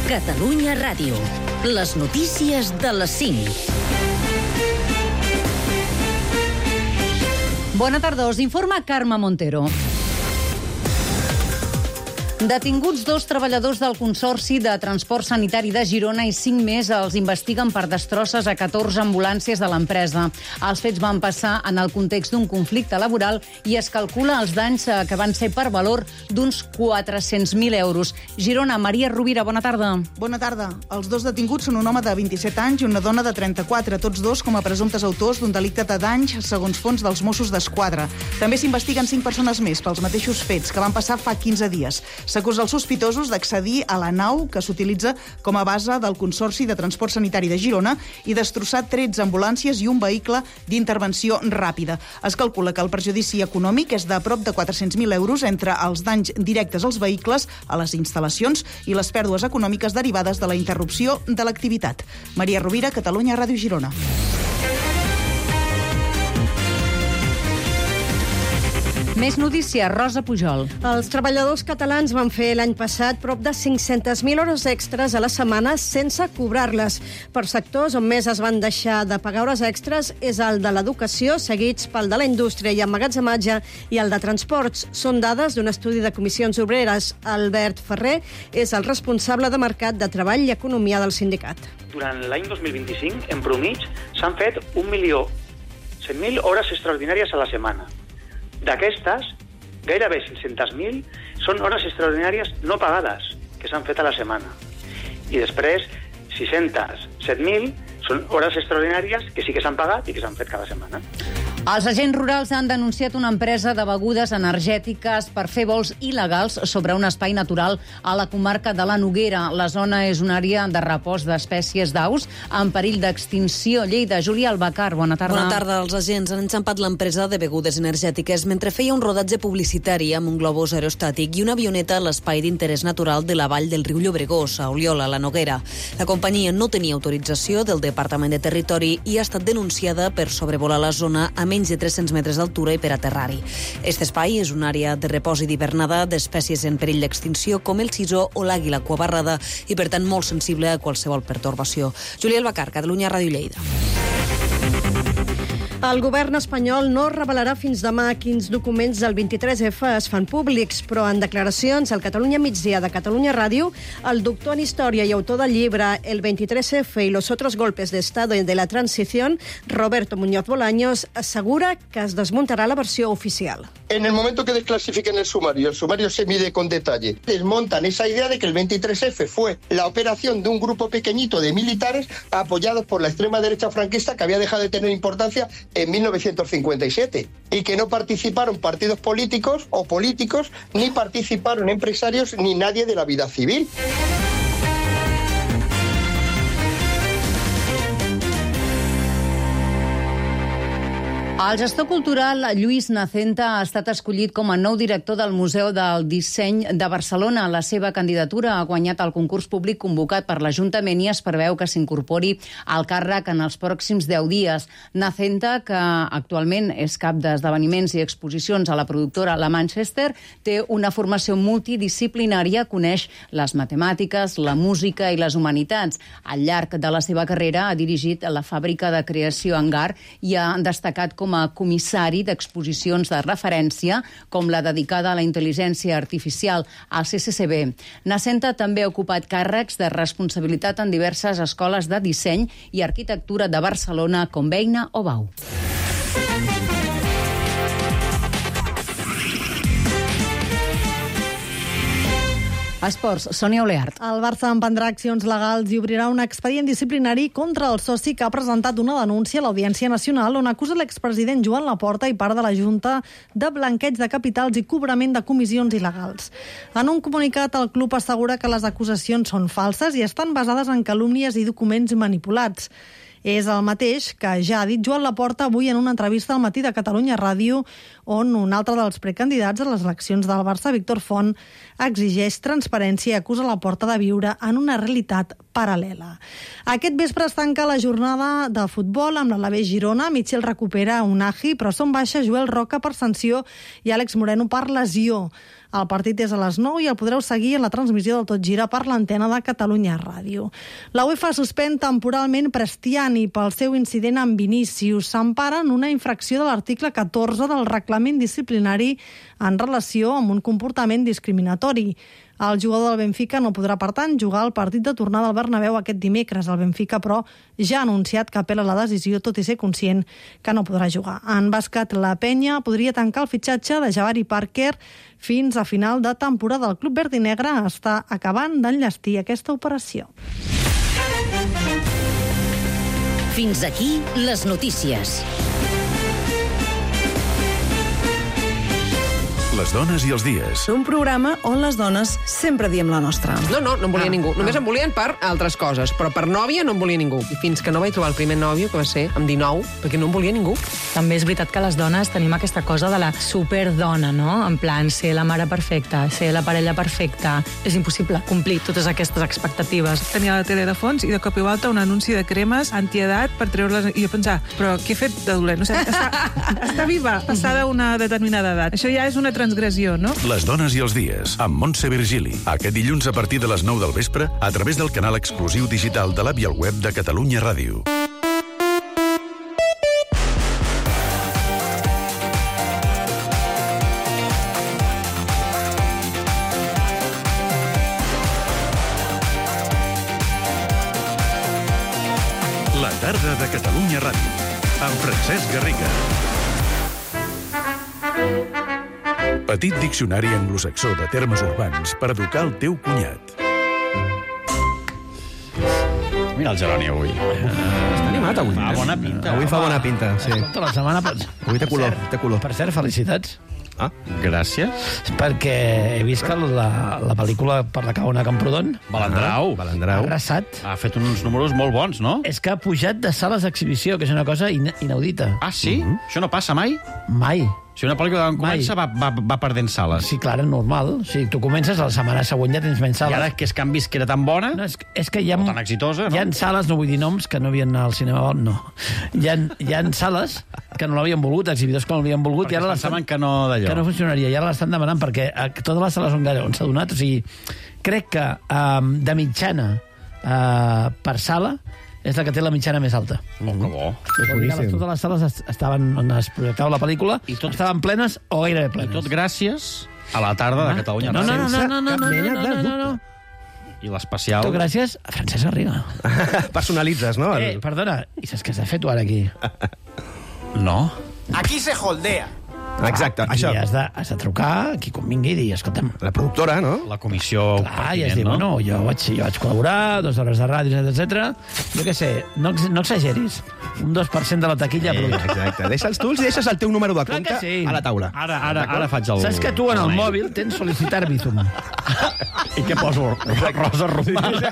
Catalunya Ràdio. Les notícies de les 5. Bona tarda, us informa Carme Montero. Detinguts 2 treballadors del Consorci de Transport Sanitari de Girona i 5 més els investiguen per destrosses a 14 ambulàncies de l'empresa. Els fets van passar en el context d'un conflicte laboral i es calcula els danys que van ser per valor d'uns 400.000 euros. Girona, Maria Rovira, bona tarda. Bona tarda. Els 2 detinguts són un home de 27 anys i una dona de 34, tots 2 com a presumptes autors d'un delicte de danys segons fons dels Mossos d'Esquadra. També s'investiguen 5 persones més pels mateixos fets que van passar fa 15 dies. S'acusa els sospitosos d'accedir a la nau que s'utilitza com a base del Consorci de Transport Sanitari de Girona i destrossar 13 ambulàncies i un vehicle d'intervenció ràpida. Es calcula que el perjudici econòmic és de prop de 400.000 euros entre els danys directes als vehicles, a les instal·lacions i les pèrdues econòmiques derivades de la interrupció de l'activitat. Maria Rovira, Catalunya Ràdio Girona. Més notícies, Rosa Pujol. Els treballadors catalans van fer l'any passat prop de 500.000 hores extres a la setmana sense cobrar-les. Per sectors on més es van deixar de pagar hores extres és el de l'educació, seguits pel de la indústria i emmagatzematge i el de transports. Són dades d'un estudi de comissions obreres. Albert Ferrer és el responsable de Mercat de Treball i Economia del sindicat. Durant l'any 2025, en promig, s'han fet 1.100.000 hores extraordinàries a la setmana. D'aquestes, gairebé 500.000 són hores extraordinàries no pagades que s'han fet a la setmana. I després, 607.000 són hores extraordinàries que sí que s'han pagat i que s'han fet cada setmana. Els agents rurals han denunciat una empresa de begudes energètiques per fer vols il·legals sobre un espai natural a la comarca de la Noguera. La zona és una àrea de repòs d'espècies d'aus en perill d'extinció. Lleida, Júlia Albacar, bona tarda. Bona tarda. Els agents han enxampat l'empresa de begudes energètiques mentre feia un rodatge publicitari amb un globus aerostàtic i una avioneta a l'espai d'interès natural de la vall del riu Llobregós, a Oliola, la Noguera. La companyia no tenia autorització del Departament de Territori i ha estat denunciada per sobrevolar la zona a menys de 300 metres d'altura i per aterrar-hi. Aquest espai és una àrea de repòs i d'hivernada d'espècies en perill d'extinció com el sisó o l'àguila cuabarrada i, per tant, molt sensible a qualsevol pertorbació. Júlia Albacar, Catalunya Ràdio Lleida. El govern espanyol no revelarà fins demà quins documents del 23F es fan públics, però en declaracions al Catalunya Migdia de Catalunya Ràdio, el doctor en Història i autor del llibre El 23F y los otros golpes de Estado de la Transición, Roberto Muñoz Bolaños, asegura que es desmuntará la versió oficial. En el momento que desclasifiquen el sumario se mide con detalle. Desmontan esa idea de que el 23F fue la operación de un grupo pequeñito de militares apoyados por la extrema derecha franquista que había dejado de tener importancia en 1957 y que no participaron partidos políticos o políticos, ni participaron empresarios ni nadie de la vida civil. El gestor cultural Lluís Nacenta ha estat escollit com a nou director del Museu del Disseny de Barcelona. La seva candidatura ha guanyat el concurs públic convocat per l'Ajuntament i es preveu que s'incorpori al càrrec en els pròxims 10 dies. Nacenta, que actualment és cap d'esdeveniments i exposicions a la productora La Manchester, té una formació multidisciplinària, coneix les matemàtiques, la música i les humanitats. Al llarg de la seva carrera ha dirigit la fàbrica de creació Hangar i ha destacat com a comissari d'exposicions de referència, com la dedicada a la intel·ligència artificial al CCCB. Nacenta també ha ocupat càrrecs de responsabilitat en diverses escoles de disseny i arquitectura de Barcelona, com Beina o Bau. Esports, Sònia Oleart. El Barça emprendrà accions legals i obrirà un expedient disciplinari contra el soci que ha presentat una denúncia a l'Audiència Nacional on acusa l'expresident Joan Laporta i part de la Junta de blanqueig de capitals i cobrament de comissions il·legals. En un comunicat, el club assegura que les acusacions són falses i estan basades en calúmnies i documents manipulats. És el mateix que ja ha dit Joan Laporta avui en una entrevista al Matí de Catalunya Ràdio, on un altre dels precandidats a les eleccions del Barça, Víctor Font, exigeix transparència i acusa la Porta de viure en una realitat paral·lela. Aquest vespre es tanca la jornada de futbol amb l'Alavés Girona. Mitchell recupera Unai, però són baixa Joel Roca per sanció i Àlex Moreno per lesió. El partit és a les 9 i el podreu seguir en la transmissió del Tot Gira per l'antena de Catalunya Ràdio. La UEFA suspèn temporalment Prestiani pel seu incident amb Vinícius. S'empara en una infracció de l'article 14 del reglament disciplinari en relació amb un comportament discriminatori. El jugador del Benfica no podrà, per tant, jugar al partit de tornada al Bernabéu aquest dimecres. El Benfica, però, ja ha anunciat que apel·la la decisió, tot i ser conscient que no podrà jugar. En bàsquet, la Penya podria tancar el fitxatge de Jabari Parker fins a final de temporada. El club verd i negre està acabant d'enllestir aquesta operació. Fins aquí les notícies. Les dones i els dies. Un programa on les dones sempre diem la nostra. No em volia ningú. Només em volien per altres coses, però per nòvia no em volia ningú. I fins que no vaig trobar el primer nòvio, que va ser amb 19, perquè no em volia ningú. També és veritat que les dones tenim aquesta cosa de la superdona, no? En plan, ser la mare perfecta, ser la parella perfecta. És impossible complir totes aquestes expectatives. Tenia la tele de fons i de cop i volta un anunci de cremes antiedat per treure-les... I jo pensava, però què he fet de dolent? No sé, està viva, passada una determinada edat. Això ja és una transgressió, no? Les dones i els dies, amb Montse Virgili. Aquest dilluns a partir de les 9 del vespre, a través del canal exclusiu digital de l'app i el web de Catalunya Ràdio. La tarda de Catalunya Ràdio, amb Francesc Garriga. Petit diccionari anglosaxó de termes urbans per educar el teu cunyat. Mira el Jeroni avui. Està animat avui. Fa bona pinta. Avui fa bona pinta, sí. Escolta, la setmana... Avui té color, té color. Per cert, felicitats. Ah, gràcies. Perquè he vist que la pel·lícula per la Caona Camprodon... Balandrau. Ha arrasat. Ha fet uns números molt bons, no? És que ha pujat de sales d'exhibició, que és una cosa inaudita. Ah, sí? Això no passa mai? Mai. Si una pel·lícula comença va perdent sales. Sí, clar, és normal. Si tu comences, la setmana següent ja tens menys sales. I ara que han vist que era tan bona, no, és que hi ha, o tan exitosa, no? Hi ha sales, no vull dir noms, que no havien anat al cinema, no. Hi ha sales que no l'havien volgut, exhibidors que no l'havien volgut, perquè i ara pensaven que no d'allò. Que no funcionaria, i ara l'estan demanant, perquè totes les sales on s'ha donat, o sigui, crec que de mitjana per sala és la que té la mitjana més alta. Oh, que bo. Totes les sales estaven on es projectava la pel·lícula, estaven plenes o gairebé plenes. I tot gràcies a la tarda de Catalunya Ràdio. No. I l'especial... Tot gràcies a Francesc Garriga. Personalitzes, no? Perdona, i saps què s'ha fet tu ara aquí? No. Aquí se holdea. Exacte, aquí això. Has de trucar, qui convingui, i dir, escolta'm... La productora, no? La comissió pertinent, i es diu, no? Jo vaig col·laborar, 2 hores de ràdio, etc. Jo què sé, no exageris. Un 2% de la taquilla... Exacte, deixa'ls tu, deixes el teu número de compte a la taula. Ara faig el... Saps que tu en el mòbil tens sol·licitar Bizum. I què poso? Rosa romana.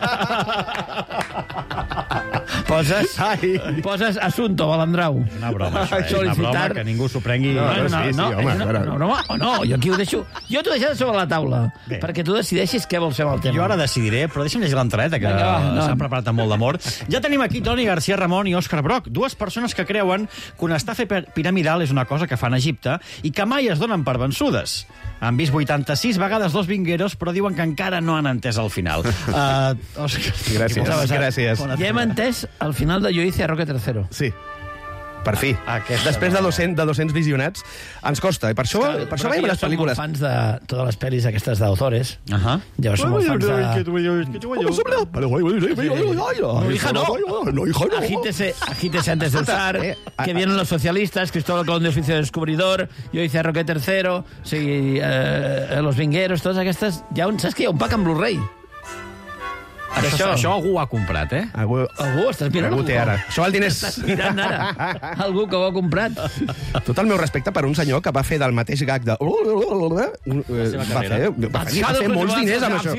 Poses assunto, Balandrau. Una broma, això. Una broma que ningú s'ho prengui. No, jo aquí ho deixo... Jo t'ho deixo sobre la taula, perquè tu decideixis què vols fer amb el tema. Jo ara decidiré, però deixa'm llegir l'entreta, que s'ha preparat amb molt d'amor. Ja tenim aquí Toni García Ramon i Òscar Broc, dues persones que creuen que una estafa piramidal és una cosa que fan a Egipte i que mai es donen per vençudes. Han vist 86 vegades Los Vingueros, però diuen que encara no han entès el final. Òscar, gràcies. Ja hem entès el final de Jo hice a Roque III. Sí. Per fi. Després de 200 visionats, ens costa. I per això veiem les pel·lícules. Som molt fans de totes les pel·lis aquestes d'autores. Llavors som molt fans de... Agítese antes de usar, que vienen los socialistas, Cristóbal Colón de oficio de descubridor, Jo hice a Roque III, Los Vingueros, totes aquestes... Saps que hi ha un pack en Blu-ray? Això algú ho ha comprat, eh? Algú estàs mirant Algú té ara. Això val diners. Estàs mirant ara. Algú que ho ha comprat. Tot el meu respecte per un senyor que va fer del mateix gag de... Va fer molts diners amb això.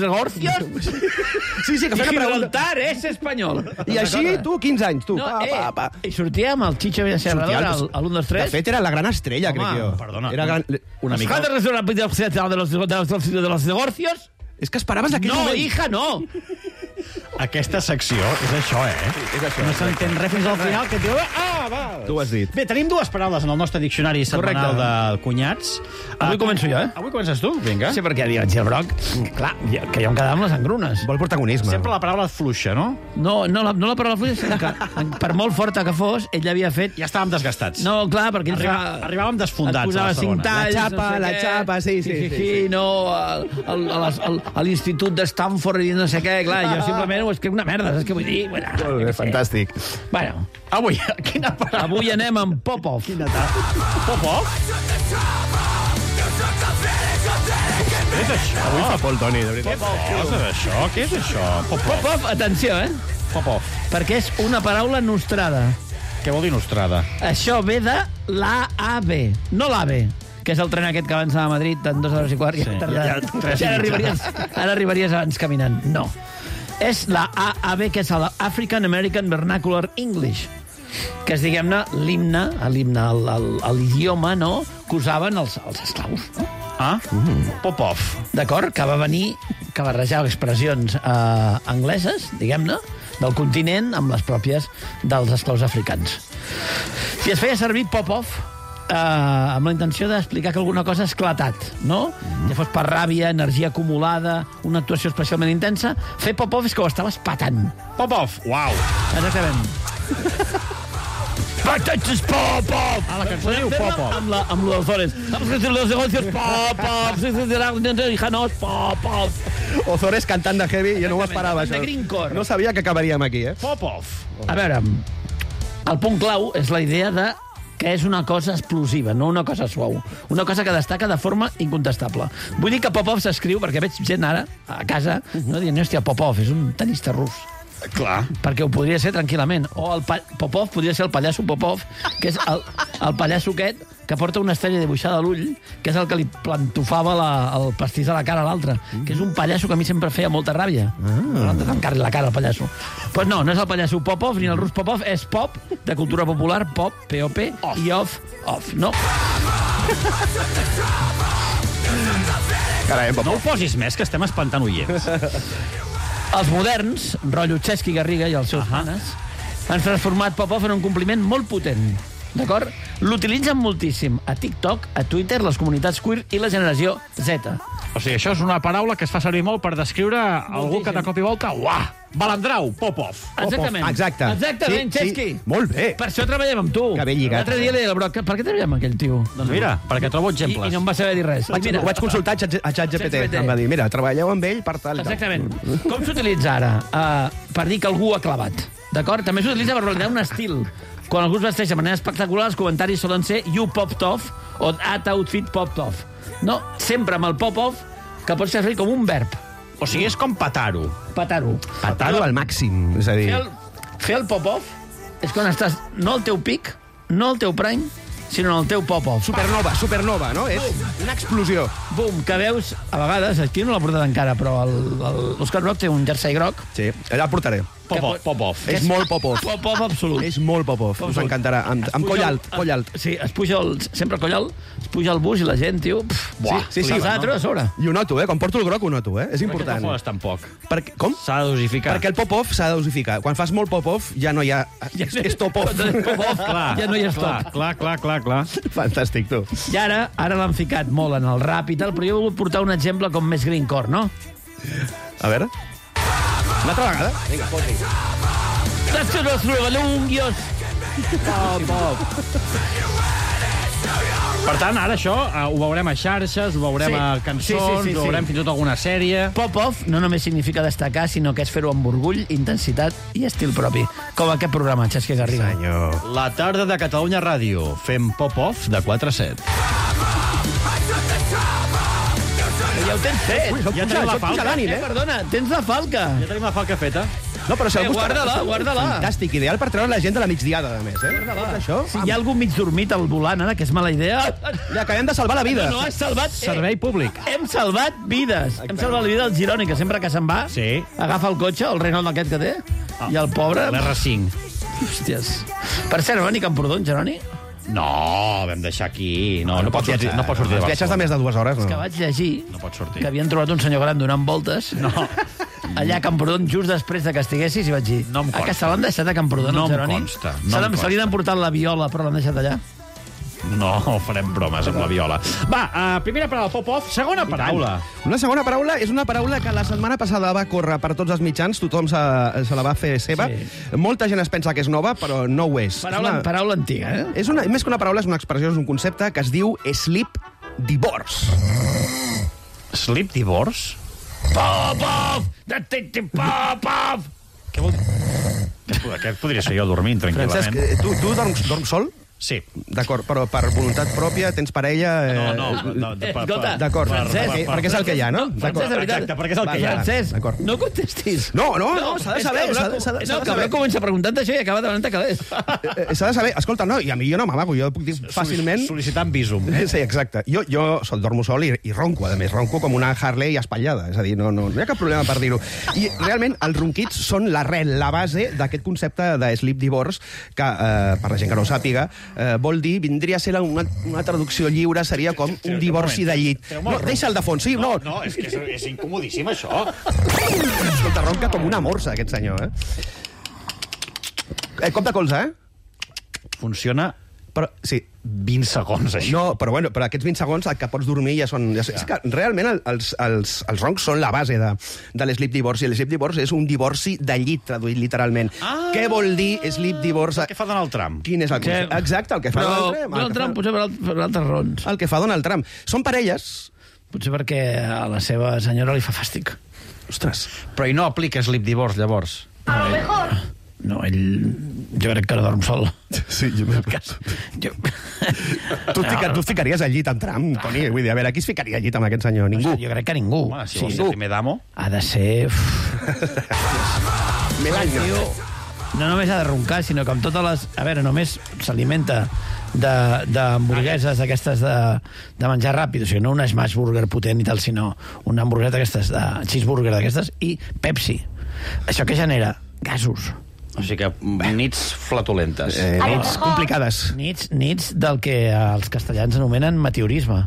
Sí, que feia una pregunta. Gibraltar és espanyol. I així, tu, 15 anys, tu. I sortia amb el Chicho Villaserrador al 1, 2, 3. De fet, era la gran estrella, crec jo. Perdona. Era gran... Una mica... de los negocios? És que esperaves aquell moment. No, hija, no. Aquesta secció és això, eh? No s'entén res fins al final, que diu... Tu ho has dit. Bé, tenim dues paraules en el nostre diccionari setmanal de cunyats. Avui començo jo, eh? Avui comences tu, vinga. Sí, perquè diuen, Broc, clar, que jo em quedava amb les engrunes. Vol protagonisme. Sempre la paraula fluixa, no? No la paraula fluixa, sinó que per molt forta que fos, ell havia fet... Ja estàvem desgastats. No, clar, perquè ell arribàvem desfondats. Et posava 5 talls, la xapa, sí. No, a l'institut de Stanford i no sé què, clar, jo simplement ho escric una merda, saps què vull dir? Fantàstic. Bueno, avui, quina paraula? Avui anem amb Popov. Popov? Què és això? Avui fa por el Toni, de veritat. Què és això? Popov, atenció, Popov. Perquè és una paraula nostrada. Què vol dir nostrada? Això ve de l'AAB, no l'AVE, que és el tren aquest que avança a Madrid en 2 hores i quart. Sí, Ara arribaries abans caminant. No. És la AAB, que és l'African American Vernacular English, que és, diguem-ne, l'himne, l'idioma, no?, que usaven els esclaus, no? Popov. D'acord? Que va venir, que barrejava expressions angleses, diguem-ne, del continent amb les pròpies dels esclaus africans. I es feia servir Popov amb la intenció d'explicar que alguna cosa ha esclatat, no? Ja fos per ràbia, energia acumulada, una actuació especialment intensa. Fer Popov és que ho estaves patant. Popov, uau. Exactament. Pataches Popov! La cançó diu Popov. Amb los Ozores. Los negocios Popov. Hijanos Popov. Ozores cantant de heavy, jo no ho esperava, això. De Greencore. No sabia que acabaríem aquí, eh? Popov. A veure, el punt clau és la idea de que és una cosa explosiva, no una cosa suau. Una cosa que destaca de forma incontestable. Vull dir que Popov s'escriu, perquè veig gent ara, a casa, no dient, hòstia, Popov, és un tenista rus. Clar. Perquè ho podria ser tranquil·lament. O el Popov podria ser el pallasso Popov, que és el pallasso aquest que porta una estrella dibuixada a l'ull, que és el que li plantofava el pastís a la cara a l'altre, que és un pallasso que a mi sempre feia molta ràbia. No de tancar-li la cara al pallasso. Pues no és el pallasso Popov, ni el rus Popov, és pop, de cultura popular, pop, P-O-P, i off, no? Carai, Popov. No ho posis més, que estem espantant oients. Els moderns, rotllo Chesky Garriga i els seus panes, han transformat Popov en un compliment molt potent. D'acord? L'utilitzen moltíssim a TikTok, a Twitter, les comunitats queer i la generació Z. O sigui, això és una paraula que es fa servir molt per descriure algú que de cop i volta... Uah! Balandrau, Popov. Exactament. Exacte. Exactament, Chesky. Sí. Molt bé. Per això treballem amb tu. Que ben lligat. L'altre dia li deia al Broc, per què treballem amb aquell tio? Doncs mira, perquè trobo exemples. I no em va saber dir res. Ho vaig consultar a ChatGPT. Em va dir, mira, treballeu amb ell per tal. Exactament. Com s'utilitza ara? Per dir que algú ha clavat. D'acord? També s'utilitza per valorar un estil. Quan algú es vesteix de manera espectacular, els comentaris solen ser you popped off o that outfit popped off. No, sempre amb el pop-off, que pot ser servit com un verb. O sigui, és com patar-ho. Patar-ho. Patar-ho al màxim, és a dir... Fer el pop-off és quan estàs no al teu pic, no al teu prime, sinó en el teu pop-off. Supernova, no? És una explosió. Bum, que veus, a vegades, aquí no l'ha portat encara, però l'Òscar Broc té un jersei groc. Sí, allà el portaré. Pop-off. És molt Popov. Pop-off absolut. És molt Popov. Us encantarà. Amb coll alt. Sí, es puja sempre coll alt, es puja al bus i la gent, tio... Sí. Els altres a sobre. I ho noto, quan porto el groc ho noto, És important. No fodes tampoc. Com? S'ha de dosificar. Perquè el Popov s'ha de dosificar. Quan fas molt Popov ja no hi ha... És top-off. Ja no hi és top. Clar. Fantàstic, tu. I ara l'han ficat molt en el rap i tal, però jo he volgut portar un exemple com més greencore, no? A veure... Una altra vegada? Vinga, posi. Los regalungios. Pop. Per tant, ara això ho veurem a xarxes, ho veurem a cançons, ho veurem fins i tot alguna sèrie... Pop-off no només significa destacar, sinó que és fer-ho amb orgull, intensitat i estil propi. Com aquest programa, Chesky Garriga. Senyor. La tarda de Catalunya Ràdio. Fem pop-off de 4 a 7. ja ho tens fet. Ja tenim la falca. Perdona, tens la falca. Ja tenim la falca feta. No, però segur que guarda-la. Fantàstic, ideal per treure la gent de la migdiada, a més, Guarda-la. Si hi ha algú mig dormit al volant, ara, que és mala idea... Ja acabem de salvar la vida. No, has salvat... Servei públic. Hem salvat vides. Hem salvat la vida del Gironi, que sempre que se'n va, agafa el cotxe, el Renault aquest que té, i el pobre... L'R5. Hòsties. Per cert, no va ni Camprodon, Geroni? No, vam deixar aquí. No pot sortir de Barcelona. Els viatges de més de 2 hores, És que vaig llegir que havien trobat un senyor gran donant voltes allà a Camprodon just després de que estiguessis i vaig dir, a que se l'han deixat a Camprodon, no Geroni? em consta. Se li han portat la viola, però l'han deixat allà? No, farem bromes amb la viola. Va, primera paraula, Popov. Segona paraula. Una segona paraula és una paraula que la setmana passada va córrer per tots els mitjans, tothom se la va fer seva. Molta gent es pensa que és nova, però no ho és. Paraula antiga, Més que una paraula, és una expressió, és un concepte que es diu sleep divorce. Sleep divorce? Popov! Popov! Què vol dir? Aquest podria ser jo dormint tranquil·lament. Francesc, tu dorms sol? Sí. D'acord, però per voluntat pròpia tens parella... D'acord, perquè és el que hi ha, no? Exacte, perquè és el que hi ha. Francesc, no contestis. No, s'ha de saber. No, que comença preguntant això i acaba demanant calés. S'ha de saber. Escolta, no, i a mi jo no m'amago, jo puc dir fàcilment... Sol·licitant visum. Sí, exacte. Jo dormo sol i ronco, a més. Ronco com una Harley espatllada. És a dir, no hi ha cap problema per dir-ho. I realment els ronquits són l'arrel, la base d'aquest concepte de sleep divorce, que, per la gent que no ho sàpiga, vol dir, vindria a ser una traducció lliure, seria com un divorci de llit. No, deixa'l de fons, sí, no. No, és que és incomodíssim, això. Escolta, ronca com una morsa, aquest senyor, Cop de colze, Funciona... Però, sí. 20 segons, això. No, però aquests 20 segons el que pots dormir ja són... És que realment els roncs són la base de l'sleep divorce, i l'sleep divorce és un divorci de llit, traduït literalment. Què vol dir sleep divorce? El que fa Donald Trump. Quin és el concepte? Exacte, el que fa Donald Trump. Donald Trump potser per altres raons. El que fa Donald Trump. Són parelles... Potser perquè a la seva senyora li fa fàstic. Ostres. Però no aplica sleep divorce, llavors? A lo mejor. No, jo crec que no dorm sol. Sí, tu et ficaries al llit amb Trump, Toni? Vull dir, a veure, qui es ficaria al llit amb aquest senyor? Ningú. Jo crec que ningú. Home, si vols ser primer damo... Ha de ser... Melania. No només ha de roncar, sinó que amb totes les... A veure, només s'alimenta d'hamburgueses d'aquestes de menjar ràpid, o sigui, no una smash burger potent i tal, sinó una hamburguesa d'aquestes, de cheeseburger d'aquestes, i Pepsi. Això que genera? Gasos. O sigui que nits flatulentes. Nits complicades. Nits del que els castellans anomenen meteorisme.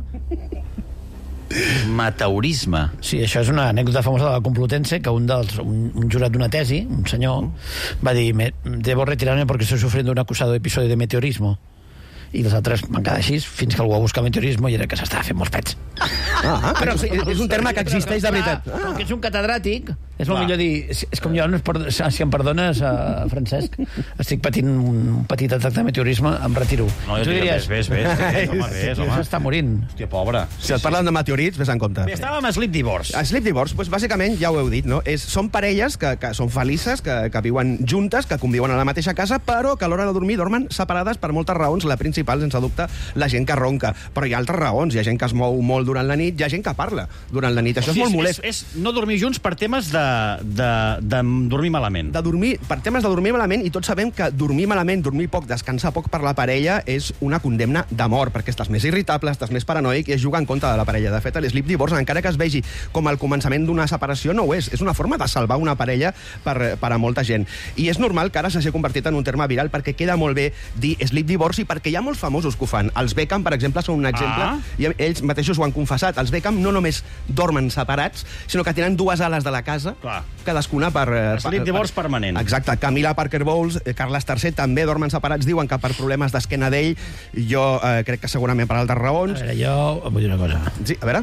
Meteorisme? Sí, això és una anècdota famosa de la Complutense, que un jurat d'una tesi, un senyor, va dir: debo retirarme porque estoy sufriendo un acusado episodio de meteorismo. I els altres van quedar així, fins que algú va buscar meteorisme i era que s'estava fent molts pets. Però és un terme que existeix de veritat. Com que ets un catedràtic, és molt millor dir... És com jo, si em perdones, Francesc, estic patint un petit atac de meteorisme, em retiro. No, jo diries... Ves, home. S'està morint. Hòstia, pobre. Si et parlen de meteorits, ves en compte. Bé, estàvem a sleep divorce. A sleep divorce, doncs, bàsicament, ja ho heu dit, no? Són parelles que són felices, que viuen juntes, que conviuen a la mateixa casa, però que a l'hora de dormir dormen separades per moltes raons. La principal, sense dubte, la gent que ronca. Però hi ha altres raons. Hi ha gent que es mou molt durant la nit, hi ha gent que parla durant la nit. Això és molt molest. És no dormir junts per temes de dormir malament. Per temes de dormir malament, i tots sabem que dormir malament, dormir poc, descansar poc per la parella és una condemna de mort, perquè estàs més irritable, estàs més paranoic i es juga en contra de la parella. De fet, l'sleep divorce, encara que es vegi com el començament d'una separació, no ho és. És una forma de salvar una parella per a molta gent. I és normal que ara s'hagi convertit en un terme viral, perquè queda molt bé dir sleep divorce, i perquè hi ha molts famosos que ho fan. Els Beckham, per exemple, són un exemple, i ells mateixos ho han confessat. Els Beckham no només dormen separats, sinó que tenen dues ales de la casa, cadascuna per... Sleep divorce permanent. Exacte. Camila Parker Bowles, Carles III també dormen separats, diuen que per problemes d'esquena d'ell, jo crec que segurament per altres raons. A veure, jo vull dir una cosa. Sí, a veure.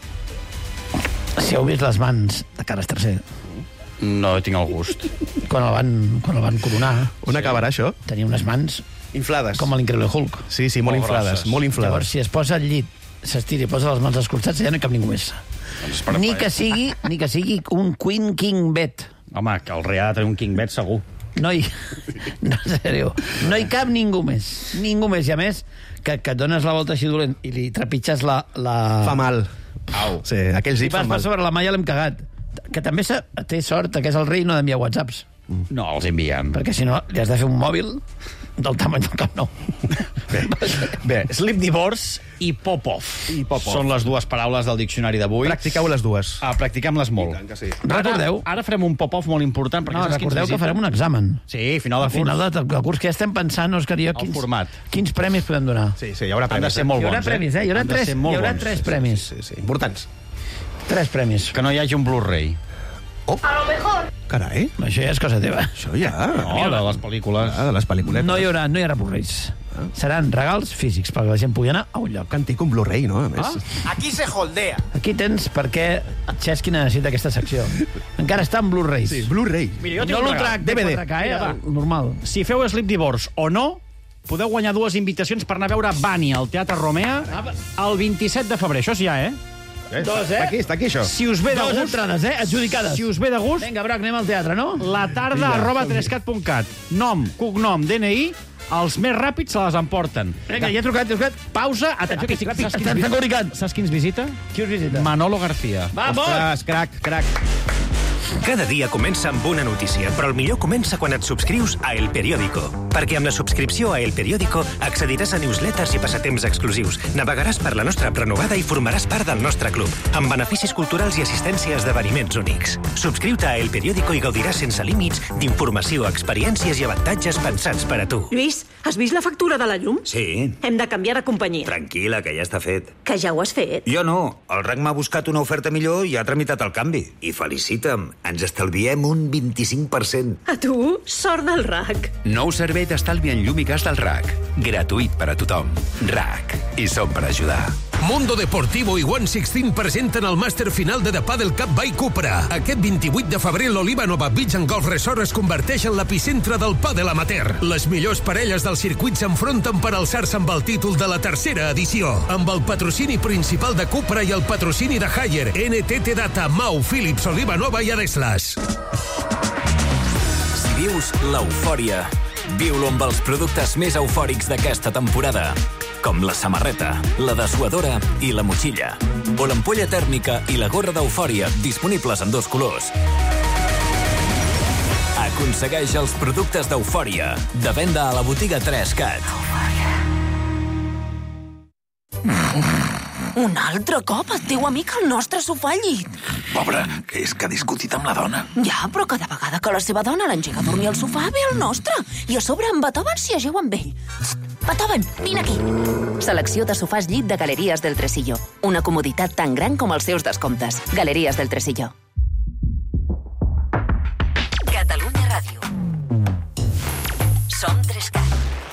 Si heu vist les mans de Carles III... No tinc el gust. Quan el van coronar... On acabarà això? Tenia unes mans... Inflades. Com l'Increïble Hulk. Sí, molt inflades. Molt inflades. Llavors, si es posa al llit, s'estira i posa les mans als costats, ja no hi cap ningú més. Ni que sigui un Queen King Bed. Home, que el rei ha de tenir un King Bed segur. No, en sèrio, no hi cap ningú més. Ningú més. I a més, que et dones la volta així dolent i li trepitges la... Fa mal. Au. Sí, aquells Si zips fan pas per mal. sobre la malla l'hem cagat. Que també té sort que és el rei no d'enviar whatsapps. No, els enviem. Perquè si no, li has de fer un mòbil del tamany del Camp Nou. Bé, sleep divorce i pop-off. Són les dues paraules del diccionari d'avui. Practiqueu les dues. Practiquem-les molt. Sí. Recordeu. Ara farem un pop-off molt important. No, recordeu que farem un examen. Sí, final de Al curs. final del curs que ja estem pensant, Òscar i jo, El format. quins premis podem donar. Sí, hi haurà Han premis. de ser molt Hi haurà bons, premis, Hi haurà Han de tres, ser molt hi haurà bons. tres premis. Sí, importants. 3 premis. Que no hi hagi un Blu-ray. Carai. Això ja és cosa teva. Això ja... No, de les pel·lícules. De les pel·lícules. No hi haurà Blu-rays. Seran regals físics perquè la gent pugui anar a un lloc. Que antic un Blu-ray, no? A més. Aquí se holdea. Aquí tens perquè Chesky necessita aquesta secció. Encara està en Blu-rays. Sí, Blu-ray. Mira, jo tinc No un l'Ultrac regal. DVD. DVD. Mira, va. Normal. Si feu Sleep Divorce o no, podeu guanyar 2 invitacions per anar a veure Bani al Teatre Romea el 27 de febrer. Això és ja, Dos, Està aquí, això. Si us ve de 2 gust... entrades, adjudicades. Si us ve de gust, Vinga, Broc, anem al teatre, no? la tarda @3cat.cat. Nom, cognom, DNI, els més ràpids se les emporten. Vinga, ja he trucat. Pausa. Atenció, que estic... Estan comunicant. Saps qui ens visita? Qui us visita? Manolo García. Vamos! Ostres, crac. Cada dia comença amb una notícia, però el millor comença quan et subscrius a El Periódico. Perquè amb la subscripció a El Periódico accediràs a newsletters i passatemps exclusius, navegaràs per la nostra app renovada i formaràs part del nostre club, amb beneficis culturals i assistència a esdeveniments únics. Subscriu-te a El Periódico i gaudiràs sense límits d'informació, experiències i avantatges pensats per a tu. Lluís, has vist la factura de la llum? Sí. Hem de canviar de companyia. Tranquil·la, que ja està fet. Que ja ho has fet? Jo no. El RAC m'ha buscat una oferta millor i ha tramitat el canvi. I felicita'm, ens estalviem un 25%. A tu, sort del RAC. Nou servei d'estalvi en llum i gas del RAC. Gratuït per a tothom. RAC. I som per ajudar. Mundo Deportivo i One Sixteen presenten el màster final de The Paddle Cup by Cupra. Aquest 28 de febrer l'Oliva Nova Beach and Golf Resort es converteix en l'epicentre del pàdel amateur. Les millors parelles del circuit s'enfronten per alçar-se amb el títol de la tercera edició. Amb el patrocini principal de Cupra i el patrocini de Haier, NTT Data, Mau, Philips, Oliva Nova i Adeslas. Si vius l'eufòria, viu-lo amb els productes més eufòrics d'aquesta temporada. Com la samarreta, la dessuadora i la motxilla. O l'ampolla tèrmica i la gorra d'eufòria, disponibles en 2 colors. Aconsegueix els productes d'eufòria. De venda a la botiga 3Cat. Un altre cop et diu amic al nostre sofà al llit. Pobre, que és que ha discutit amb la dona. Ja, però cada vegada que la seva dona l'engega a dormir al sofà, ve el nostre. I a sobre en Beethoven s'hi ajeu amb ell. Beethoven, vine aquí. Selecció de sofàs llit de Galeries del Tresillo. Una comoditat tan gran com els seus descomptes. Galeries del Tresillo. Catalunya Ràdio. Som 3Cat.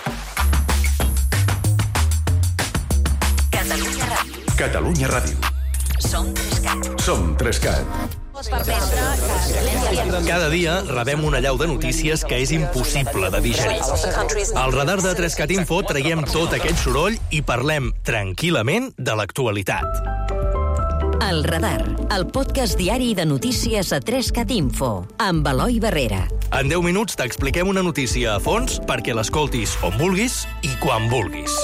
Catalunya Ràdio. Catalunya Ràdio. Som 3Cat. Som 3Cat. Cada dia rebem una allau de notícies que és impossible de digerir. Al radar de 3Cat Info traiem tot aquest soroll i parlem tranquil·lament de l'actualitat. El Radar, el podcast diari de notícies a 3Cat Info, amb Eloi Barrera. En 10 minuts t'expliquem una notícia a fons perquè l'escoltis on vulguis i quan vulguis.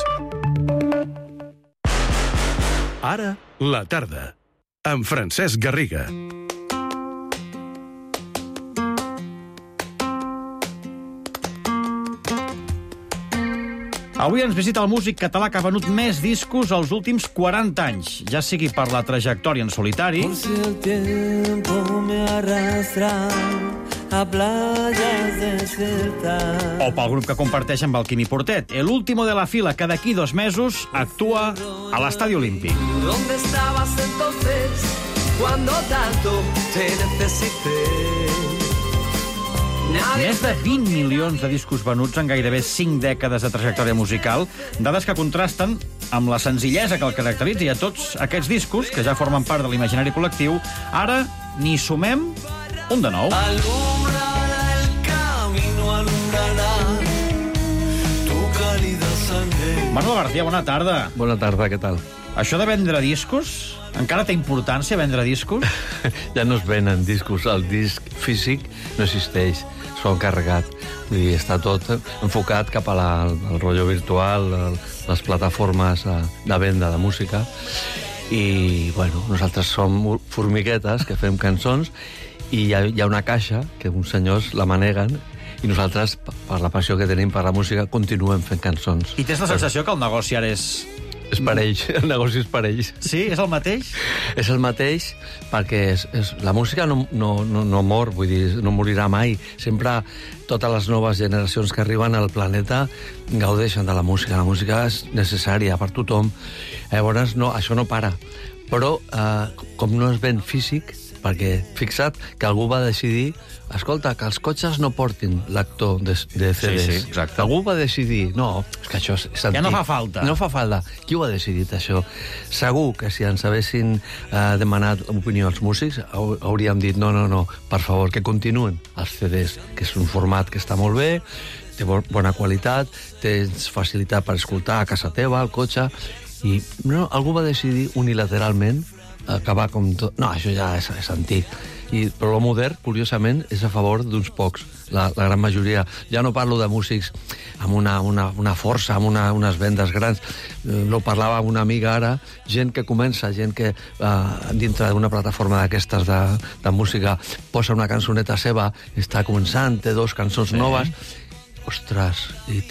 Ara, la tarda. Amb Francesc Garriga. Avui ens visita el músic català que ha venut més discos als últims 40 anys, ja sigui per la trajectòria en solitari Por si el tiempo me arrastra a playas desiertas. o pel grup que comparteix amb el Quimi Portet. El último de la fila, que d'aquí 2 mesos actua a l'Estadi Olímpic. ¿Dónde estabas entonces cuando tanto te necesité? Més de 20 milions de discos venuts en gairebé 5 dècades de trajectòria musical, dades que contrasten amb la senzillesa que el caracteritza, i a tots aquests discos, que ja formen part de l'imaginari col·lectiu, ara n'hi sumem un de nou. Alumbrará el camino, alumbrará tu cálida sangre. Manolo García, bona tarda. Bona tarda, què tal? Això de vendre discos, encara té importància vendre discos? Ja no es venen discos, el disc físic no existeix, s'ho han carregat. Vull dir, està tot enfocat cap al rotllo virtual, les plataformes de venda de música. I, bueno, nosaltres som formiguetes que fem cançons i hi ha una caixa que uns senyors la maneguen i nosaltres, per la passió que tenim per la música, continuem fent cançons. I tens la sensació que el negoci ara és... És parell, el negoci és parell. Sí? És el mateix? És el mateix perquè la música no mor, vull dir, no morirà mai. Sempre totes les noves generacions que arriben al planeta gaudeixen de la música. La música és necessària per tothom. Llavors, no, això no para. Però, com no és ben físic, perquè fixa't que algú va decidir, escolta, que els cotxes no portin lector de CDs. Sí, exacte. Algú va decidir, no, és que això és antic. Ja no fa falta. No fa falta. Qui ho ha decidit, això? Segur que si ens haguessin demanat opinió als músics, hauríem dit, no, per favor, que continuen els CDs, que és un format que està molt bé, té bona qualitat, tens facilitat per escoltar a casa teva, al cotxe, i no, algú va decidir unilateralment acabar com tot... No, això ja és antic. Però el modern, curiosament, és a favor d'uns pocs, la gran majoria. Ja no parlo de músics amb una força, amb unes vendes grans. No parlava amb una amiga ara, gent que comença, gent que dintre d'una plataforma d'aquestes de música posa una cançoneta seva, està començant, té 2 cançons noves... Ostres,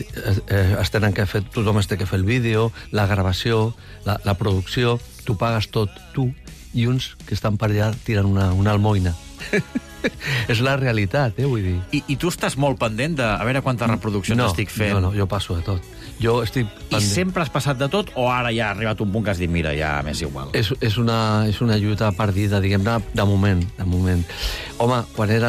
tothom es té que fer el vídeo, la gravació, la producció, tu pagues tot, tu, i uns que estan per allà tiren una almoina. És la realitat, vull dir. I tu estàs molt pendent de a veure quantes reproduccions estic fent? No, jo passo de tot. Jo estic pendent. I sempre has passat de tot, o ara ja ha arribat un punt que has dit, mira, ja m'és igual? És una lluita perdida, diguem-ne, de moment. Home,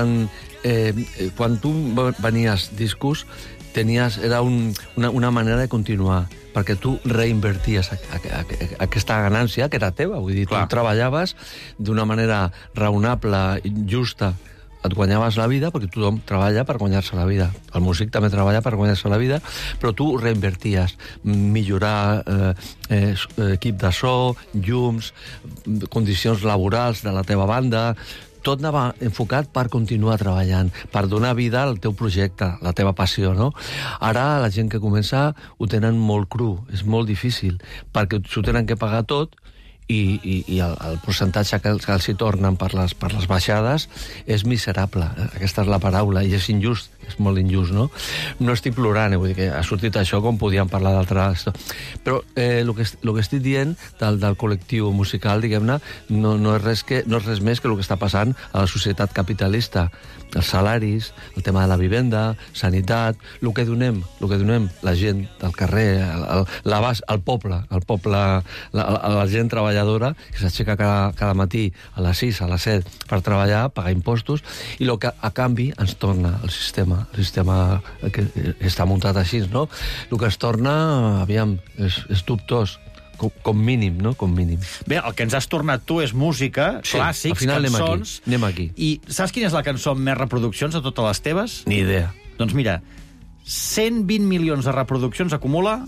quan tu venies discos, era una manera de continuar, perquè tu reinverties aquesta ganància, que era teva, vull dir, tu treballaves d'una manera raonable, justa, et guanyaves la vida, perquè tothom treballa per guanyar-se la vida. El músic també treballa per guanyar-se la vida, però tu reinverties, millorar equip de so, llums, condicions laborals de la teva banda... Tot anava enfocat per continuar treballant, per donar vida al teu projecte, la teva passió, no? Ara la gent que comença ho tenen molt cru, és molt difícil, perquè s'ho tenen que pagar tot i el percentatge que els hi tornen per les baixades és miserable. Aquesta és la paraula, i és injust, és molt injust, no? No estic plorant, vull dir que ha sortit això com podíem parlar d'altres... Però el que estic dient del col·lectiu musical, diguem-ne, no és res més que el que està passant a la societat capitalista. Els salaris, el tema de la vivenda, sanitat, el que donem la gent del carrer, el poble, la gent treballadora, que s'aixeca cada matí a les 6, a les 7, per treballar, pagar impostos, i el que a canvi ens torna el sistema que està muntat així, no? El que es torna, aviam, és dubtós, com mínim, no? Com mínim. Bé, el que ens has tornat tu és música, clàssics, al final cançons... Anem aquí. I saps quina és la cançó amb més reproduccions de totes les teves? Ni idea. Doncs mira, 120 milions de reproduccions acumula...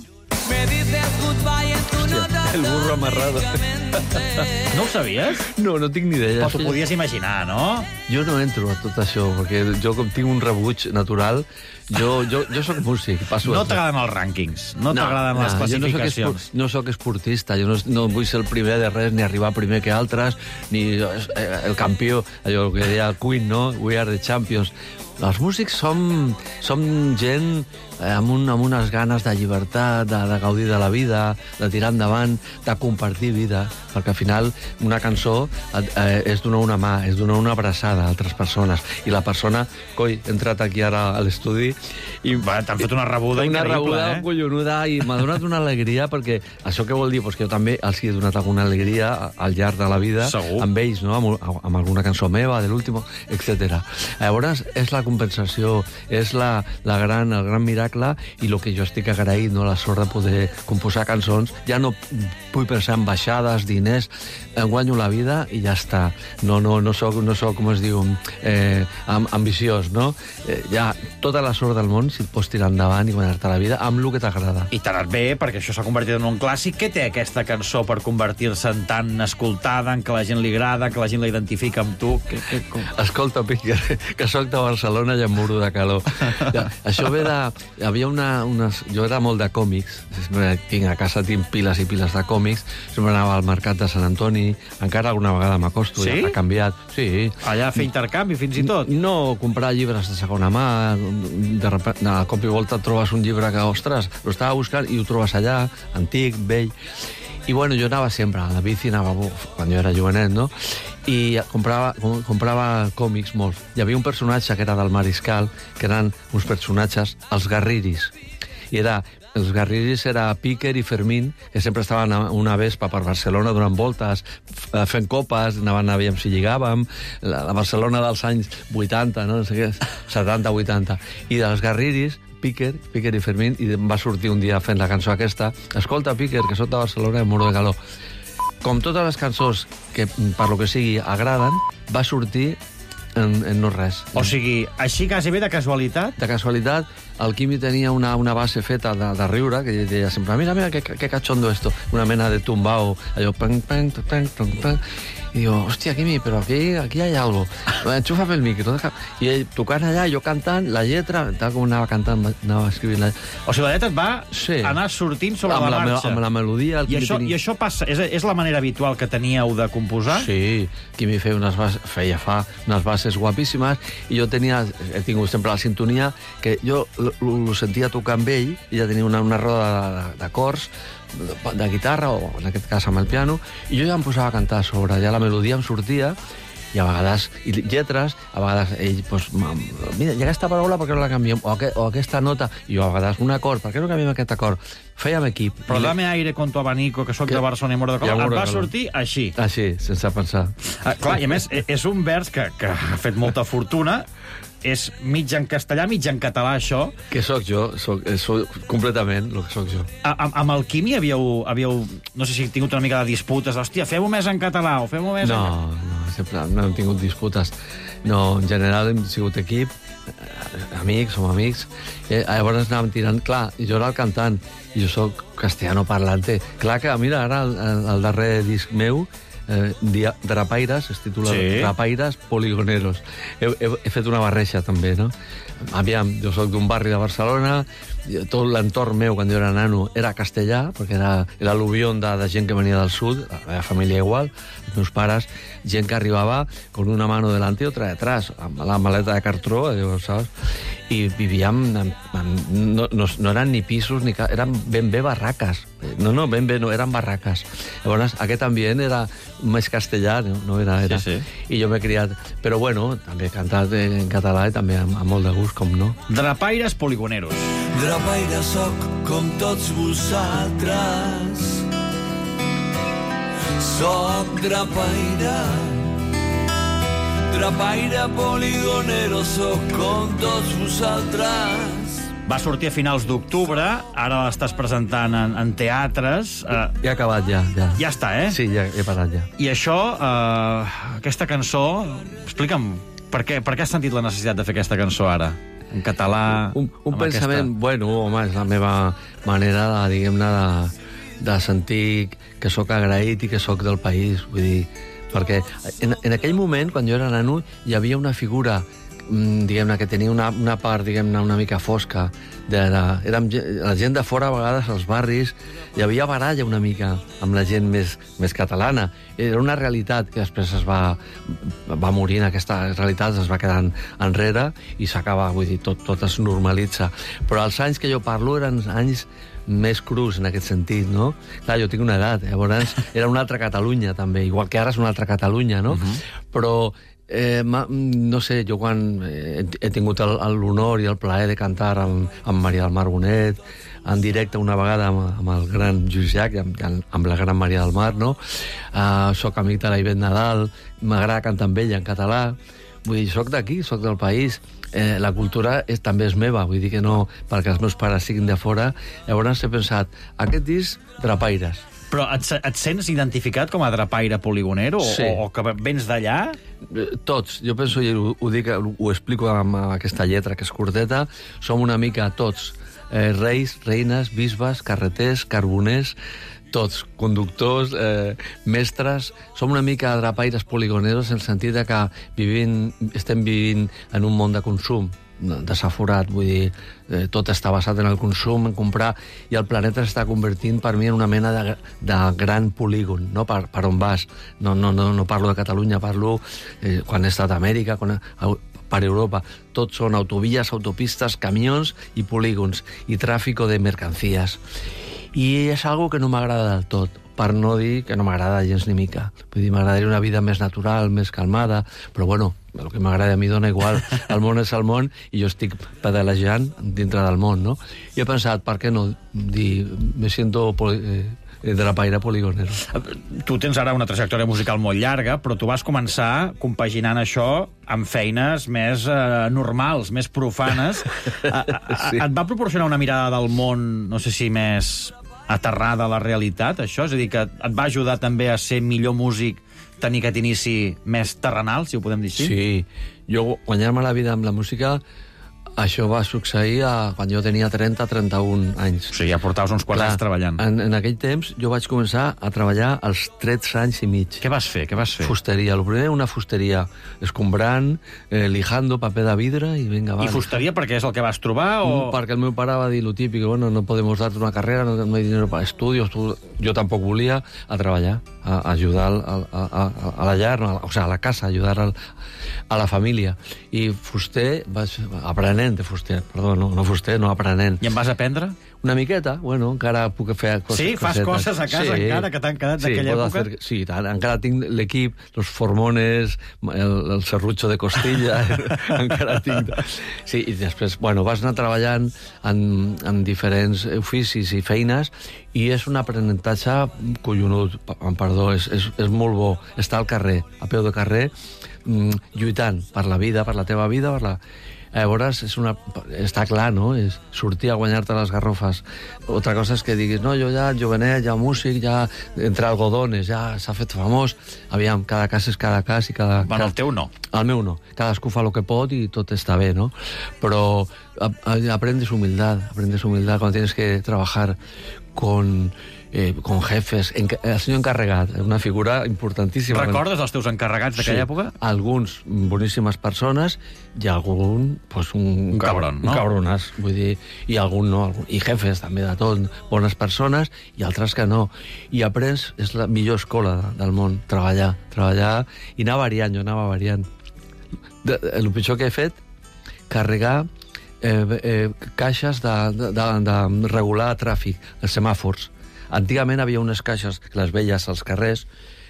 El burro amarrado. No ho sabies? No tinc ni idea. Però t'ho podies imaginar, no? Jo no entro a tot això, perquè jo com tinc un rebuig natural, jo soc músic, passo... No t'agraden els rànquings, no t'agraden les classificacions. Jo no soc esportista, jo no vull ser el primer de res, ni arribar primer que altres, ni el campió, allò que deia Queen, no? We are the champions. Els músics som gent amb unes ganes de llibertat, de gaudir de la vida, de tirar endavant, de compartir vida, perquè al final una cançó és donar una mà, és donar una abraçada a altres persones. I la persona, coi, he entrat aquí ara a l'estudi i... T'han fet una rebuda increïble, Una rebuda collonuda, i m'ha donat una alegria, perquè això què vol dir? Pues que jo també els he donat alguna alegria al llarg de la vida, amb ells, no? Amb alguna cançó meva, de l'últim, etc. Llavors, és la compensació, és el gran miracle, i el que jo estic agraït, no? La sort de poder composar cançons. Ja no vull pensar en baixades, diners, guanyo la vida i ja està. No soc, com es diu, ambiciós, no? Ja, tota la sort del món si et pots tirar endavant i guanyar-te la vida amb el que t'agrada. I t'ha anat bé, perquè això s'ha convertit en un clàssic. Què té aquesta cançó per convertir-se en tan escoltada, en que la gent li agrada, que la gent la identifica amb tu? Escolta, Pic, que soc de Barcelona i em muro de calor. Ja, això ve de... hi havia jo era molt de còmics, a casa tinc piles i piles de còmics, sempre anava al mercat de Sant Antoni, encara alguna vegada m'acosto, Sí? ja ha canviat. Sí. Allà a fer intercanvi, fins i tot. No, comprar llibres de segona mà, de cop i volta et trobes un llibre que, ostres, lo estava buscant i ho trobes allà, antic, vell. I bueno, jo anava sempre, a la bici anava, quan jo era jovenet, no? I comprava còmics molt. Hi havia un personatge que era del Mariscal, que eren uns personatges, els Garriris. Els Garriris era Piquer i Fermín, que sempre estaven a una vespa per Barcelona donant voltes, fent copes, aviam si lligàvem, la Barcelona dels anys 80, no sé què, 70-80. I dels Garriris, Piquer i Fermín, i em va sortir un dia fent la cançó aquesta. Escolta, Piquer, que soc de Barcelona i moro de calor. Com totes les cançons que, per lo que sigui, agraden, va sortir en no res. O sigui, així quasi bé de casualitat? De casualitat, el Quimi tenia una base feta de riure, que deia sempre, mira, que cachondo esto, una mena de tumbao, allò, pang, pang, pang, pang, pang. I digo, hòstia, Quimi, però aquí hi ha algo. Enxúfame el micro. I ell tocant allà, jo cantant, la lletra, tal com anava cantant, anava escrivint la lletra. O sigui, la lletra et va anar sortint sobre la marxa. Amb la melodia. I això passa, és la manera habitual que teníeu de composar? Sí, Quimi feia unes bases guapíssimes, i jo he tingut sempre la sintonia, que jo ho sentia tocar amb ell, i ja tenia una roda d'acords, de guitarra, o en aquest cas amb el piano, i jo ja em posava a cantar a sobre, ja la melodia em sortia, i a vegades, i lletres, a vegades ell, doncs, mira, i aquesta paraula, per què no la canviem? O aquesta nota, i jo a vegades, un acord, per què no canviem aquest acord? Fèiem equip. Però dame aire con tu abanico, que soc de Barcelona i moro de calor, et va sortir així. Així, sense pensar. Clar, i a més, és un vers que ha fet molta fortuna, és mig en castellà, mig en català, això. Que sóc jo, soc completament el que sóc jo. Amb el Quimi havíeu, no sé si heu tingut una mica de disputes, hòstia, fem-ho més en català, o fem-ho més No, sempre no hem tingut disputes. No, en general hem sigut equip, som amics. Llavors anàvem tirant, clar, jo era el cantant, i jo sóc castellano parlante. Clar que, mira, ara el darrer disc meu, Drapaires, es titula Drapaires Poligoneros. He fet una barreja, també, no? Aviam, jo soc d'un barri de Barcelona, tot l'entorn meu, quan jo era nano, era castellà, perquè era l'al·luvió de gent que venia del sud, la meva família igual, els meus pares, gent que arribava con una mano delante y otra detrás, amb la maleta de cartró, saps? I vivíem, no eren ni pisos, eren ben bé barraques. No, ben bé no, eren barraques. Llavors, aquest ambient era més castellà, no era. Sí. I jo m'he criat. Però bueno, també he cantat en català i també amb molt de gust, com no. Drapaires Poligoneros. Drapaire soc com tots vosaltres. Soc drapaire. Drapaire poligonero, soc com tots vosaltres. Va sortir a finals d'octubre, ara l'estàs presentant en teatres. Ja he acabat, ja. Ja està, eh? Sí, ja he parat, ja. I això, aquesta cançó, explica'm, per què has sentit la necessitat de fer aquesta cançó ara? En català... Un pensament, bueno, home, és la meva manera, diguem-ne, de sentir que sóc agraït i que sóc del país, vull dir, perquè en aquell moment, quan jo era nano, hi havia una figura, diguem-ne, que tenia una part, diguem-ne, una mica fosca. Érem la gent de fora, a vegades, als barris, hi havia baralla una mica amb la gent més catalana. Era una realitat que després va morir, aquesta realitat es va quedar enrere i s'acaba, vull dir, tot es normalitza. Però els anys que jo parlo eren anys més crus en aquest sentit, no? Clar, jo tinc una edat, llavors era una altra Catalunya, també, igual que ara és una altra Catalunya, no? Però no sé, jo quan he tingut l'honor i el plaer de cantar amb Maria del Mar Bonet, en directe una vegada amb el gran Lluís Llach, amb la gran Maria del Mar, no? Soc amic de la Ivette Nadal, m'agrada cantar amb ella en català, vull dir, soc d'aquí, soc del país, la cultura també és meva, vull dir que no perquè els meus pares siguin de fora. Llavors he pensat, aquest disc, Drapaires. Però et sents identificat com a drapaire poligonero? Sí. O que vens d'allà? Tots. Jo penso, i ho dic, ho explico amb aquesta lletra, que és curteta, som una mica tots. Reis, reines, bisbes, carreters, carboners, tots, conductors, mestres, som una mica drapaires poligoneros en el sentit que estem vivint en un món de consum. desaforat, vull dir, tot està basat en el consum, en comprar, i el planeta s'està convertint per mi en una mena de gran polígon, no? Per on vas. No parlo de Catalunya, parlo quan he estat a Amèrica, per Europa. Tot són autovies, autopistes, camions i polígons, i tràfico de mercancías. I és algo que no m'agrada del tot, per no dir que no m'agrada gens ni mica. Vull dir, m'agradaria una vida més natural, més calmada, però bueno, el que m'agrada a mi dona igual. El món és el món i jo estic pedalejant dintre del món, no? I he pensat, per què no dir, me siento drapaire poligonero. Tu tens ara una trajectòria musical molt llarga, però tu vas començar compaginant això amb feines més normals, més profanes. Sí. Et va proporcionar una mirada del món, no sé si més aterrada a la realitat, això? És a dir, que et va ajudar també a ser millor músic, tenir aquest inici més terrenal, si ho podem dir així? Sí. Jo, guanyar-me la vida amb la música, això va succeir quan jo tenia 30-31 anys. O sigui, ja portaves uns quants anys treballant. En aquell temps jo vaig començar a treballar als 13 anys i mig. Què vas fer? Fusteria. El primer, una fusteria escombrant, lijando paper de vidre i vinga, va. I fusteria perquè és el que vas trobar o...? Perquè el meu pare va dir lo típic, bueno, no podemos darte una carrera, no hay dinero para estudios, jo tampoc volia a treballar, a ajudar a la llar, o sigui, a la casa, a ajudar a la família. I fuster, aprenent de fuster, perdó, no fuster, no aprenent. I em vas aprendre? Una miqueta, bueno, encara puc fer coses. Sí, fas coses a casa encara que t'han quedat d'aquella època? Sí, encara tinc l'equip, los formones, el serrutxo de costilla, encara tinc... Sí, i després, bueno, vas anar treballant en diferents oficis i feines i és un aprenentatge collonut, perdó, és molt bo estar al carrer, a peu de carrer, lluitant per la vida, per la teva vida, per la... Llavors, està clar, no? És sortir a guanyar-te les garrofes. Altra cosa és que diguis, no, jo ja jovenet, ja músic, ja entre algodones, ja s'ha fet famós. Aviam, cada cas és cada cas i cada... Bueno, el teu no. El meu no. Cadascú fa el que pot i tot està bé, no? Però aprendes humildad cuando tienes que trabajar con jefes, el senyor encarregat, una figura importantíssima. Recordes els teus encarregats d'aquella època? Alguns boníssimes persones i algun, pues, un cabron, no? Un cabronàs, vull dir, i algun no, i jefes també de tot, bones persones, i altres que no. I aprens, és la millor escola del món, treballar, i anar variant, jo anava variant. El pitjor que he fet, carregar caixes de regular tràfic, els semàfors. Antigament havia unes caixes que les veies als carrers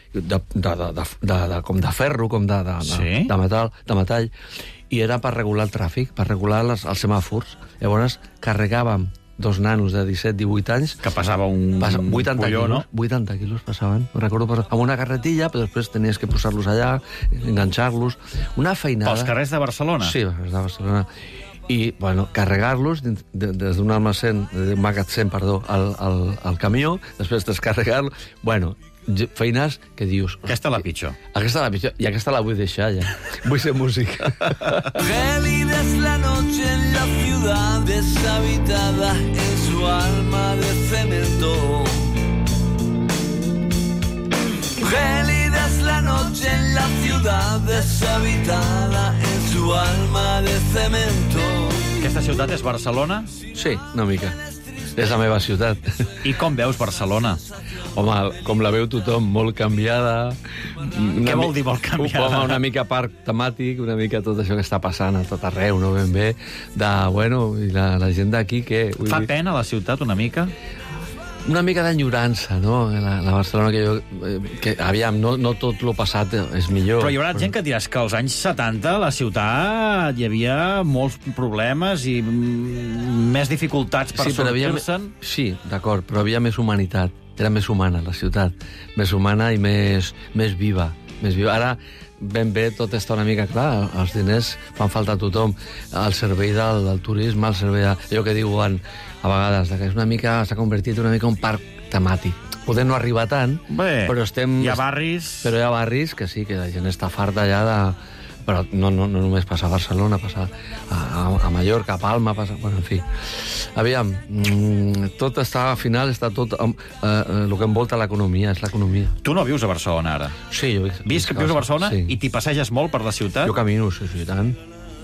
com de ferro, com de metall, i era per regular el tràfic, per regular els semàfors. Llavors carregàvem dos nanos de 17-18 anys... Que passava un 80 polló, no? 80 quilos passaven. Recordo amb una carretilla, però després tenies que posar-los allà, enganxar-los. Una feinada... Pels carrers de Barcelona? Sí, pels carrers de Barcelona. I, bueno, carregar-los des d'un almacén, d'un magatzem, perdó, al camió, després descarregar-lo... Bueno, feines que dius... Aquesta la pitjor. Aquesta la pitjor, i aquesta la vull deixar, ja. Vull ser músic. Gélida es la noche en la ciudad deshabitada en su alma de cemento. Gélida es la noche en la ciudad deshabitada en su alma de cemento. Aquesta ciutat és Barcelona? Sí, una mica. És la meva ciutat. I com veus Barcelona? Home, com la veu tothom, molt canviada. Què vol dir molt canviada? Home, una mica parc temàtic, una mica tot això que està passant a tot arreu, no ben bé. Bueno, i la gent d'aquí, què? Fa pena la ciutat una mica? Una mica d'enyorança, no? La Barcelona que aviam, no tot lo passat és millor. Però hi haurà gent que diràs que als anys 70 a la ciutat hi havia molts problemes i més dificultats per sortir-se'n. Sí, d'acord, però havia més humanitat. Era més humana, la ciutat. Més humana i més viva. Ara, ben bé, tot està una mica clar. Els diners fan falta a tothom. Al servei del turisme, al servei allò que diuen a vegades, que s'ha convertit una mica en un parc temàtic. Poder no arribar tant, però estem... Hi ha barris... Però hi ha barris que sí, que la gent està farta ja de... Però no només passa a Barcelona, passa a Mallorca, a Palma, passa... Bueno, en fi. Aviam, tot està, al final, està tot... El que envolta l'economia, és l'economia. Tu no vius a Barcelona, ara? Sí, jo vius a Barcelona i t'hi passeges molt per la ciutat? Jo camino, sí, tant.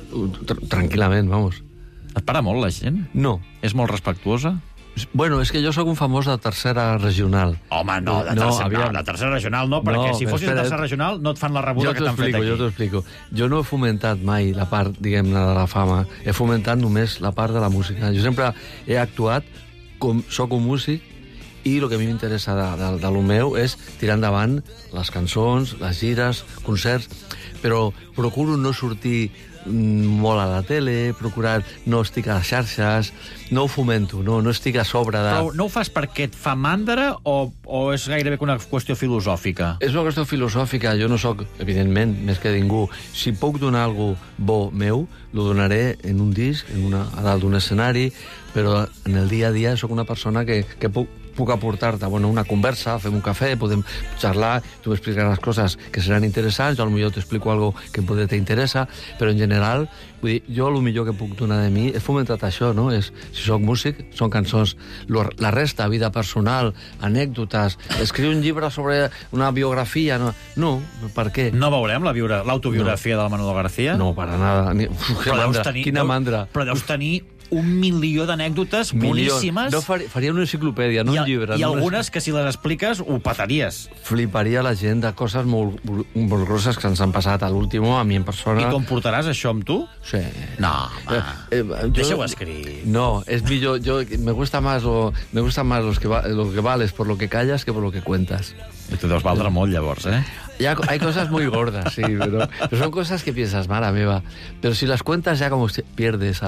tranquil·lament, vamos. Et para molt la gent? No. És molt respectuosa? Bueno, és que jo sóc un famós de tercera regional. Home, no, de tercera regional no, perquè si fossis de tercera regional no et fan la rebuda que t'han fet aquí. Jo t'ho explico. Jo no he fomentat mai la part, diguem-ne, de la fama. He fomentat només la part de la música. Jo sempre he actuat com soc un músic i el que a mi m'interessa de lo meu és tirar endavant les cançons, les gires, concerts, però procuro no sortir molt a la tele, procurar no estic a les xarxes, no ho fomento, no estic a sobre de... Però no ho fas perquè et fa mandra o és gairebé una qüestió filosòfica? És una qüestió filosòfica. Jo no sóc, evidentment, més que ningú. Si puc donar alguna cosa bo meu, lo donaré en un disc, a dalt d'un escenari, però en el dia a dia sóc una persona que puc aportar-te una conversa, fem un cafè, podem xerrar, tu m'explicaràs coses que seran interessants, jo potser t'explico algo que potser t'interessa, però en general, vull dir, jo el millor que puc donar de mi és fomentar això, no? Si sóc músic, són cançons. La resta, vida personal, anècdotes, escriure un llibre sobre una biografia, no, per què? No veurem l'autobiografia del Manolo García? No, para nada. Quina mandra. Però deus tenir 1 milió d'anècdotes boníssimes. No, faria una enciclopèdia, no un llibre. I algunes que si les expliques ho petaries. Fliparia la gent de coses molt grosses que ens han passat a l'últim, a mi en persona. I com portaràs això amb tu? Sí. No, deixa-ho escrit. No, és millor. Me gusta más lo que vales por lo que callas que por lo que cuentas. I tu deus valdre molt, llavors, eh? Hay cosas muy gordas, sí, pero son cosas que piensas, mare meva. Pero si las cuentas ya como pierdes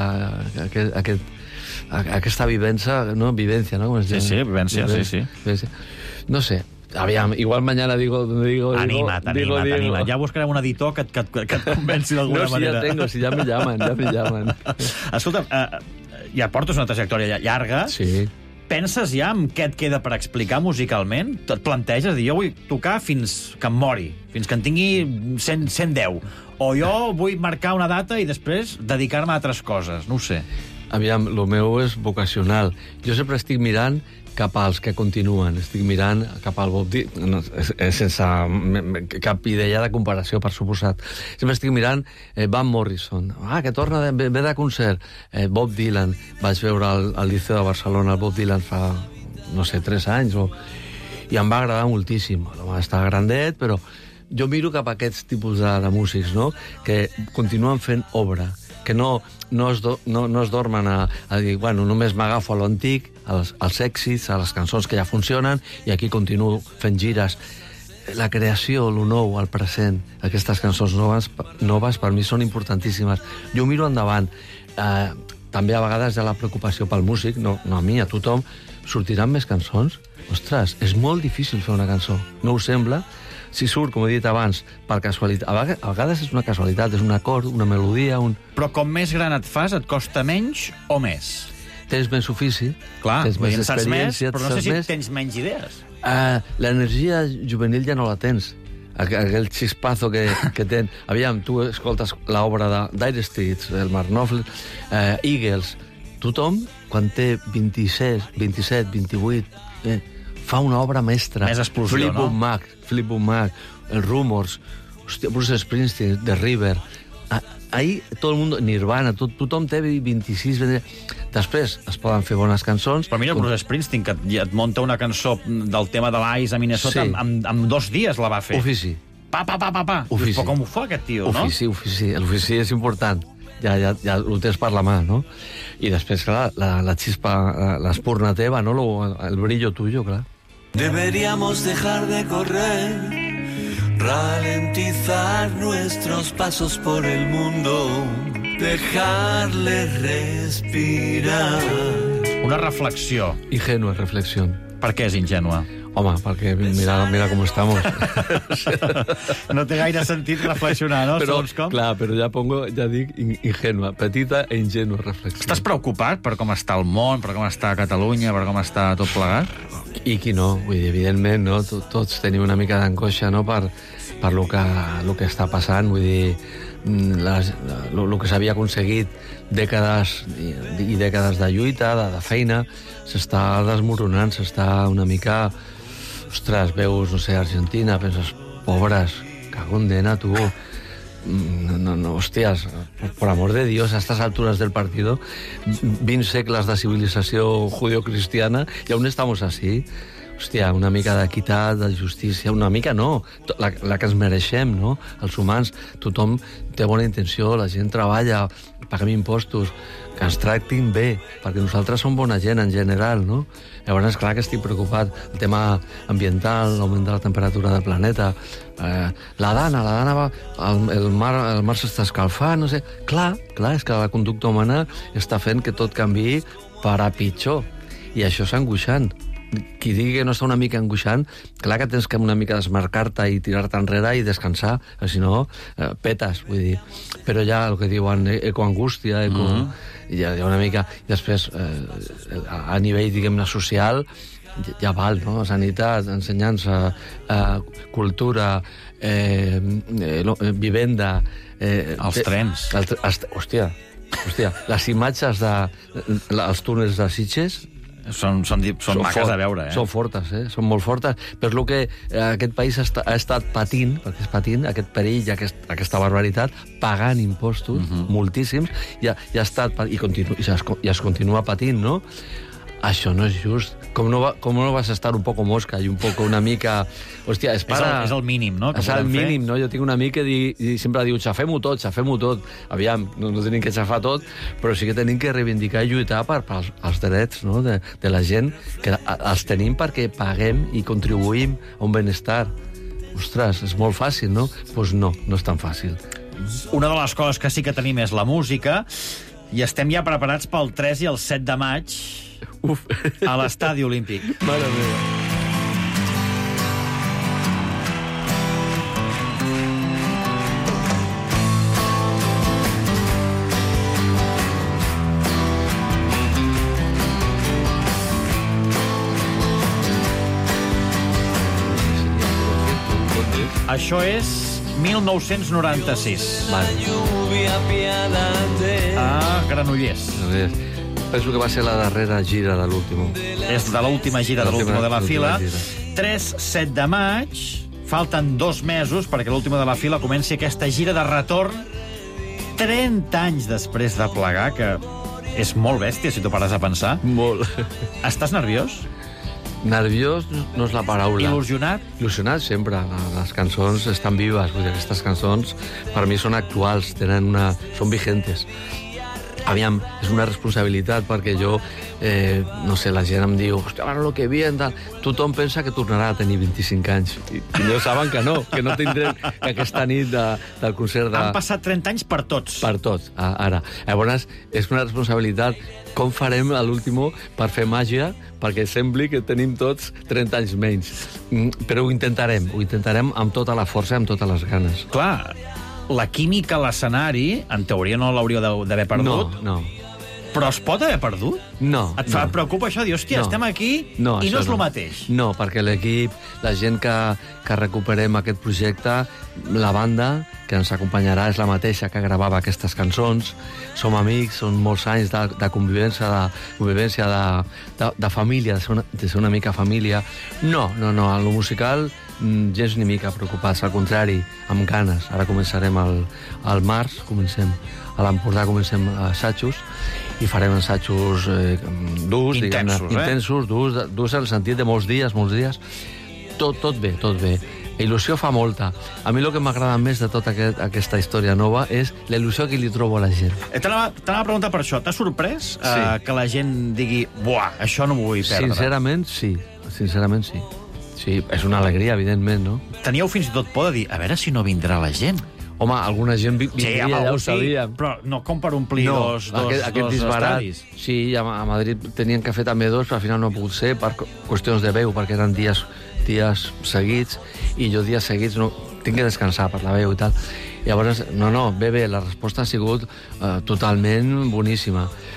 aquesta vivència, ¿no? Vivència, ¿no? Sí, vivència, sí. No sé. Aviam, igual mañana digo... Anima't. Ja buscarem un editor que et convenci d'alguna manera. No, si ja me llaman. Escolta, ja portes una trajectòria llarga. Sí. Penses ja en què et queda per explicar musicalment? Et planteges dir, jo vull tocar fins que em mori, fins que en tingui 110. O jo vull marcar una data i després dedicar-me a altres coses, no ho sé. Aviam, el meu és vocacional. Jo sempre estic mirant cap als que continuen. Estic mirant cap al Bob Dylan, sense cap idea de comparació, per suposat. Sempre estic mirant Van Morrison. Que torna, ve de concert. Bob Dylan. Vaig veure al Liceu de Barcelona el Bob Dylan fa, no sé, 3 anys. I em va agradar moltíssim. Està grandet, però jo miro cap a aquests tipus de músics, no?, que continuen fent obra, que no es dormen a dir, bueno, només m'agafo a l'antic, als èxits, a les cançons que ja funcionen, i aquí continuo fent gires. La creació, el nou, el present, aquestes cançons noves per mi són importantíssimes. Jo miro endavant. També a vegades hi ha la preocupació pel músic, no a mi, a tothom. Sortiran més cançons? Ostres, és molt difícil fer una cançó. No us sembla? Si surt, com he dit abans, per casualitat. A vegades és una casualitat, és un acord, una melodia... Però com més gran et fas, et costa menys o més? Tens més ofici, clar, tens més experiència... Però no sé si tens menys idees. L'energia juvenil ja no la tens. Aquell xispazo que tens... Aviam, tu escoltes l'obra d'Aire Streets, el Mark Knopfler, Eagles... Tothom, quan té 27, 28... fa una obra mestra. Més explosió, no? Fleetwood Mac, els Rumors, Bruce Springsteen, The River. Ahí tot el món, Nirvana, tothom té 26... Després es poden fer bones cançons. Però mira, Bruce Springsteen, que et munta una cançó del tema de l'Ice a Minnesota, en 2 dies la va fer. Ofici. Pa. Ofici. Però com ho fa aquest tio, no? Ofici. L'ofici és important. Ja ho tens per la mà, no? I després, clar, la xispa, l'espurna teva, no? El brillo tuyo, clar. Deberíamos dejar de correr, ralentizar nuestros pasos por el mundo, dejarle respirar. Una reflexió. Ingenua reflexió. Per què és ingènua? Home, perquè mira com estamos. No té gaire sentit reflexionar, no? Però, clar, però ja dic ingènua, petita e ingènua reflexió. Estàs preocupat per com està el món, per com està Catalunya, per com està tot plegat? I qui no? Vull dir, evidentment, no? Tots tenim una mica d'angoixa, no?, per lo que està passant. Vull dir, el que s'havia aconseguit dècades i dècades de lluita, de feina, s'està desmoronant, s'està una mica... Ostres, veus, no sé, Argentina, penses, pobres, cago en dena, tu. No, hostias, por amor de Dios, a estas alturas del partido, 20 segles de civilització judeocristiana, i aún estamos así. Hòstia, una mica d'equitat, de justícia, una mica no, la que ens mereixem, no? Els humans, tothom té bona intenció, la gent treballa, paguem impostos, que ens tractin bé, perquè nosaltres som bona gent en general, no? Llavors, clar que estic preocupat. El tema ambiental, l'augment de la temperatura del planeta, la dana va... El mar s'està escalfant, no sé... Clar, és que la conducta humana està fent que tot canviï per a pitjor. I això és angoixant. Qui digui que no està una mica angoixant, clar que tens que una mica desmarcar-te i tirar-te enrere i descansar, si no, petes, vull dir. Però ja el que diuen ecoangústia, ja una mica... I després, a nivell, diguem-ne, social, ja val, no? Sanitat, ensenyança, cultura, vivenda... Els trens. Hòstia, les imatges dels túnels de Sitges... Són maques de veure, Són fortes, són molt fortes. Per lo que aquest país ha estat patint, perquè és patint, aquest perill i aquesta barbaritat, pagant impostos, moltíssims, i es continua patint, no? Això no és just. Com no vas estar un poco mosca i un poco una mica... Hòstia, és el mínim, no? És el mínim, no? Jo tinc una amic que sempre diu xafem-ho tot. Aviam, no tenim que xafar tot, però sí que tenim que reivindicar i lluitar pels drets, no? De la gent, que els tenim perquè paguem i contribuïm a un benestar. Ostres, és molt fàcil, no? Doncs no és tan fàcil. Una de les coses que sí que tenim és la música, i estem ja preparats pel 3 i el 7 de maig a l'Estadi Olímpic. Mare meva. Això és 1996. A Granollers. Penso que va ser la darrera gira de l'último. És de l'última gira de l'último de la fila. 3-7 de maig. Falten 2 mesos perquè l'último de la fila comenci aquesta gira de retorn 30 anys després de plegar, que és molt bèstia, si t'ho pares a pensar. Molt. Estàs nerviós? Nerviós no és la paraula. Il·lusionat? Il·lusionat sempre. Les cançons estan vives. Aquestes cançons per mi són actuals, són vigentes. Aviam, és una responsabilitat, perquè jo, no sé, la gent em diu, hòstia, ara lo que viene, tal. Tothom pensa que tornarà a tenir 25 anys. I no saben que no tindrem aquesta nit del concert de... Han passat 30 anys per tots. Per tots, ara. Llavors, és una responsabilitat. Com farem a l'último per fer màgia, perquè sembli que tenim tots 30 anys menys. Però ho intentarem amb tota la força i amb totes les ganes. Clar, la química a l'escenari, en teoria no l'hauríeu d'haver perdut. No. Però es pot haver perdut? No. Et preocupa això? Dir, hòstia, estem aquí i no és el mateix. No, perquè l'equip, la gent que recuperem aquest projecte, la banda que ens acompanyarà és la mateixa que gravava aquestes cançons. Som amics, són molts anys de convivència, de família, de ser una mica família. No, en lo musical gens ni mica preocupats, al contrari, amb ganes. Ara començarem al març, a l'Empordà comencem assajos, i farem assajos durs, intensos, durs en el sentit de molts dies. Tot bé. La il·lusió fa molta. A mi el que m'agrada més de tota aquesta història nova és la il·lusió que li trobo a la gent. T'anava a preguntar per això. T'ha sorprès que la gent digui, buah, això no m'ho vull perdre? Sincerament, sí. Sí, és una alegria, evidentment, no? Teníeu fins i tot por de dir, a veure si no vindrà la gent. Home, alguna gent vindria, ja ho sabíem. Però no com per omplir dos estadis. Sí, a Madrid tenien que fer també 2, però al final no ha pogut ser per qüestions de veu, perquè eren dies seguits, i jo dies seguits no tinc que descansar per la veu i tal. Llavors, bé, la resposta ha sigut totalment boníssima.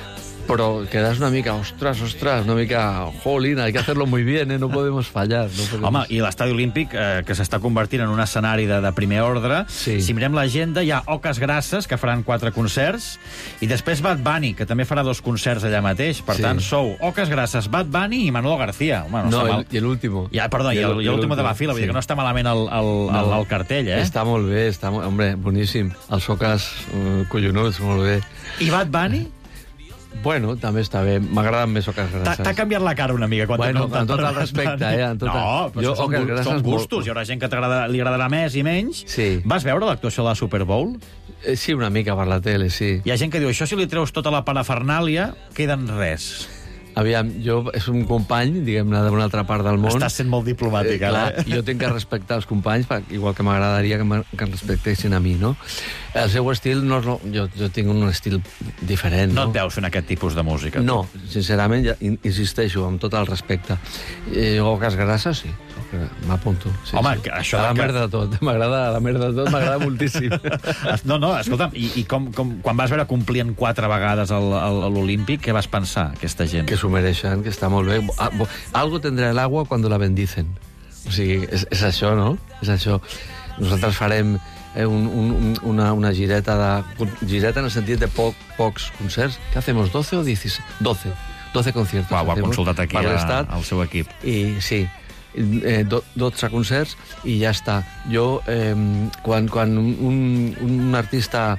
Pero quedas una mica, ostras, una mica, jolín, hay que hacerlo muy bien, no podemos fallar. No podemos... Home, i l'estadi olímpic, que s'està convertint en un escenari de primer ordre, si mirem l'agenda, hi ha Oques Grasses, que faran 4 concerts, i després Bad Bunny, que també farà 2 concerts allà mateix. Per tant, sou Oques Grasses, Bad Bunny i Manolo García. Home, i l'último. Perdó, i l'último de la fila, vull dir que no està malament el cartell, eh? Està molt bé, home, boníssim. Els Oques collonuts, molt bé. I Bad Bunny? Bueno, també està bé. M'agraden més Oques Grasses. T'ha canviat la cara una mica quan bueno, amb tot el respecte, No, però són gustos. Hi haurà gent que li agradarà més i menys. Sí. Vas veure l'actuació de la Super Bowl? Sí, una mica per la tele, sí. Hi ha gent que diu, això si li treus tota la parafernàlia, queda en res. Aviam, és un company, diguem-ne, d'una altra part del món. Estàs sent molt diplomàtic, clar, jo tinc que respectar els companys, igual que m'agradaria que em respectessin a mi, no? El seu estil, jo tinc un estil diferent. No et veus fent aquest tipus de música? No, sincerament, insisteixo, amb tot el respecte. Oques Grasses, sí. M'apunto. Home, això a la merda de tot. M'agrada la merda de tot, m'agrada moltíssim. No, escolta'm, i quan vas veure complien 4 vegades a l'Olímpic, què vas pensar, aquesta gent? Que s'ho mereixen, que està molt bé. Algo tendrá el agua cuando la bendicen. O sigui, és això, no? És això. Nosaltres farem una gireta gireta en el sentit de pocs concerts. Què hacemos, 12 o 16? 12 conciertos. Ho ha consultat aquí al seu equip. I sí, 12 concerts i ja està. Jo, quan un artista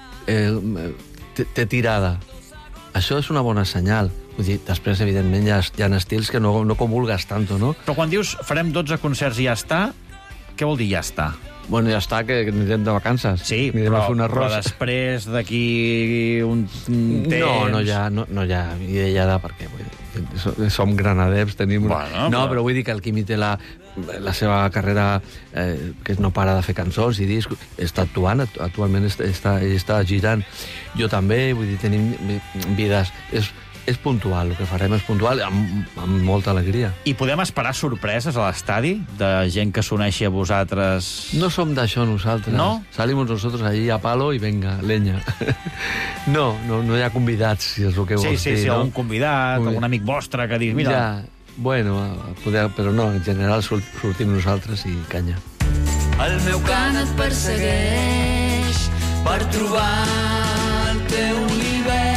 té tirada, això és una bona senyal. Vull dir, després, evidentment, hi ha estils que no comulgues tanto, no? Però quan dius farem 12 concerts i ja està, què vol dir ja està? Bueno, ja està, que anirem de vacances. Sí, però després d'aquí un temps... No hi ha idea perquè som granadeps, tenim... No, però vull dir que el Quimi té la seva carrera, que no para de fer cançons i discos, està actuant, actualment està girant. Jo també, vull dir, tenim vides... És puntual, el que farem és puntual, amb molta alegria. I podem esperar sorpreses a l'estadi de gent que s'uneixi a vosaltres? No som d'això nosaltres. No? Salimos nosotros allí a palo i venga, leña. No hi ha convidats, si és el que vols dir. Sí, un convidat, un amic vostre que dius, mira... Ja, bueno, però no, en general sortim nosaltres i canya. El meu cant et persegueix per trobar el teu univers.